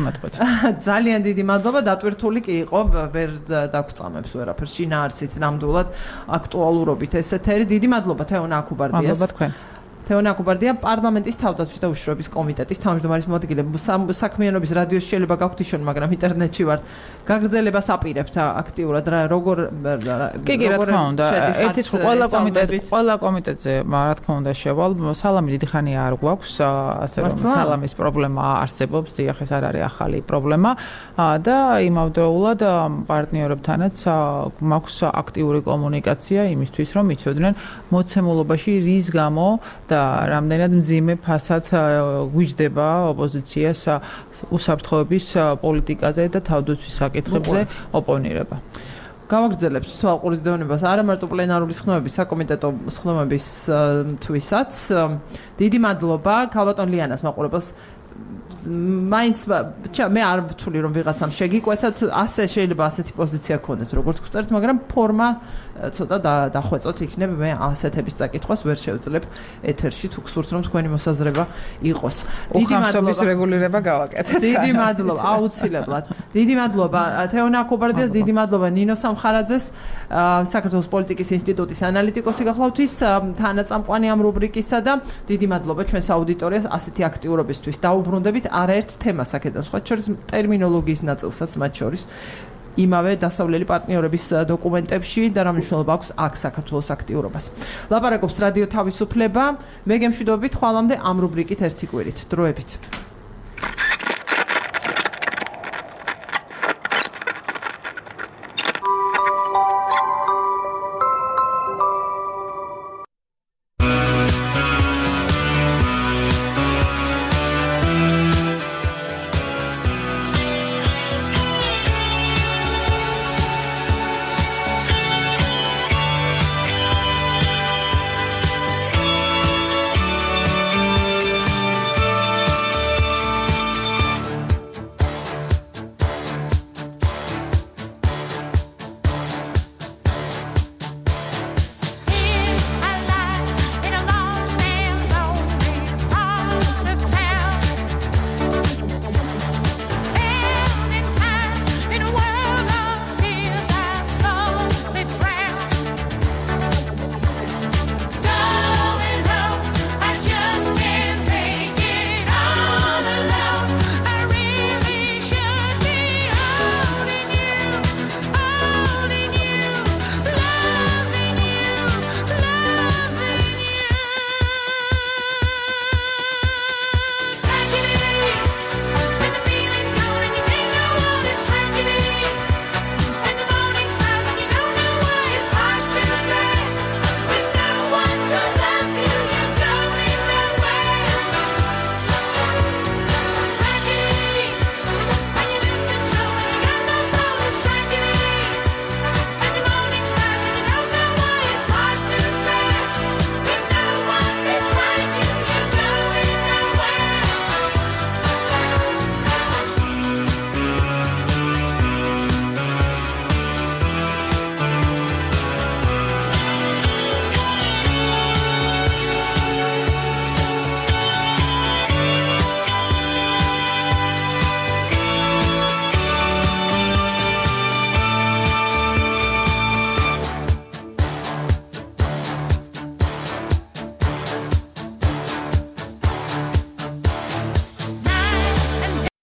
ძალიან დიდი მადლობა, დატვირთული კი იყო, ვერ დაგწამებს ვერაფერს შინაარსით ნამდვილად აქტუალურობით ეს ეთერი. დიდი მადლობა თეონა აკუბარდიას. მადლობა თქვენ. თეონა აკუბარდია პარლამენტის თავდაცვის და უშიშროების კომიტეტის თავმჯდომარის მოადგილე. საქმიანობის რადიოს შეიძლება გაქვთ ისონ, მაგრამ ინტერნეტში ვართ. გაგრძელებას აპირებთ აქტიურად როგორ კი, რა თქმა უნდა. ერთით ყველა კომიტეტზე, რა თქმა უნდა, შევალ. სალამი დიდი ხანია არ გვაქვს, ასე რომ სალამის პრობლემა არსებობს, დიახ, ეს არ არის ახალი პრობლემა და იმავდროულად პარტნიორებთანაც მაქვს აქტიური კომუნიკაცია იმისთვის, რომ იცოდნენ მოცემულობაში რის გამო და რამდენად მძიმე ფასად გვიჯდება ოპოზიციას უსაფრთხოების პოლიტიკაზე და თავდაცვის საკითხებზე ოპონირება. გავაგრძელებთ თვალყურის დევნებას არა მარტო პლენარული სხდომების, საკომიტეტო სხდომების თვისაც. დიდი მადლობა ქალბატონ ლიანას მაყურებელს მაინც მე არ ვთვლი რომ ვიღაცამ შეგიკვეთათ ასე შეიძლება ასეთი პოზიცია გქონდეთ როგორც გწერთ მაგრამ ფორმა ცოტა დახვეწოთ იქნებ მე ასეთების წაკითხვას ვერ შევძლებ ეთერში თუ გსურთ რომ თქვენი მოსაზრება იყოს დიდი მადლობა რეგულირება გავაკეთეთ დიდი მადლობა აუცილებლად დიდი მადლობა თეონა კუბარდიას დიდი მადლობა ნინო სამხარაძეს საქართველოს პოლიტიკის ინსტიტუტის ანალიტიკოსი გახლავთ ის თანაწამყვანი ამ რუბრიკისა და დიდი მადლობა ჩვენს აუდიტორიას ასეთი აქტიურობისთვის დაუბრუნდებით არაერთ თემას აქედან სხვა შორის ტერმინოლოგიის ნაწილსაც მათ შორის იმავე დასავლელი პარტნიორების დოკუმენტებში და რა მნიშვნელობა აქვს აქ საქართველოს აქტიურობას. ლაპარაკობს რადიო თავისუფლება. მე გემშვიდობებით ხვალამდე ამ რუბრიკით ერთი კვირით. დროებით.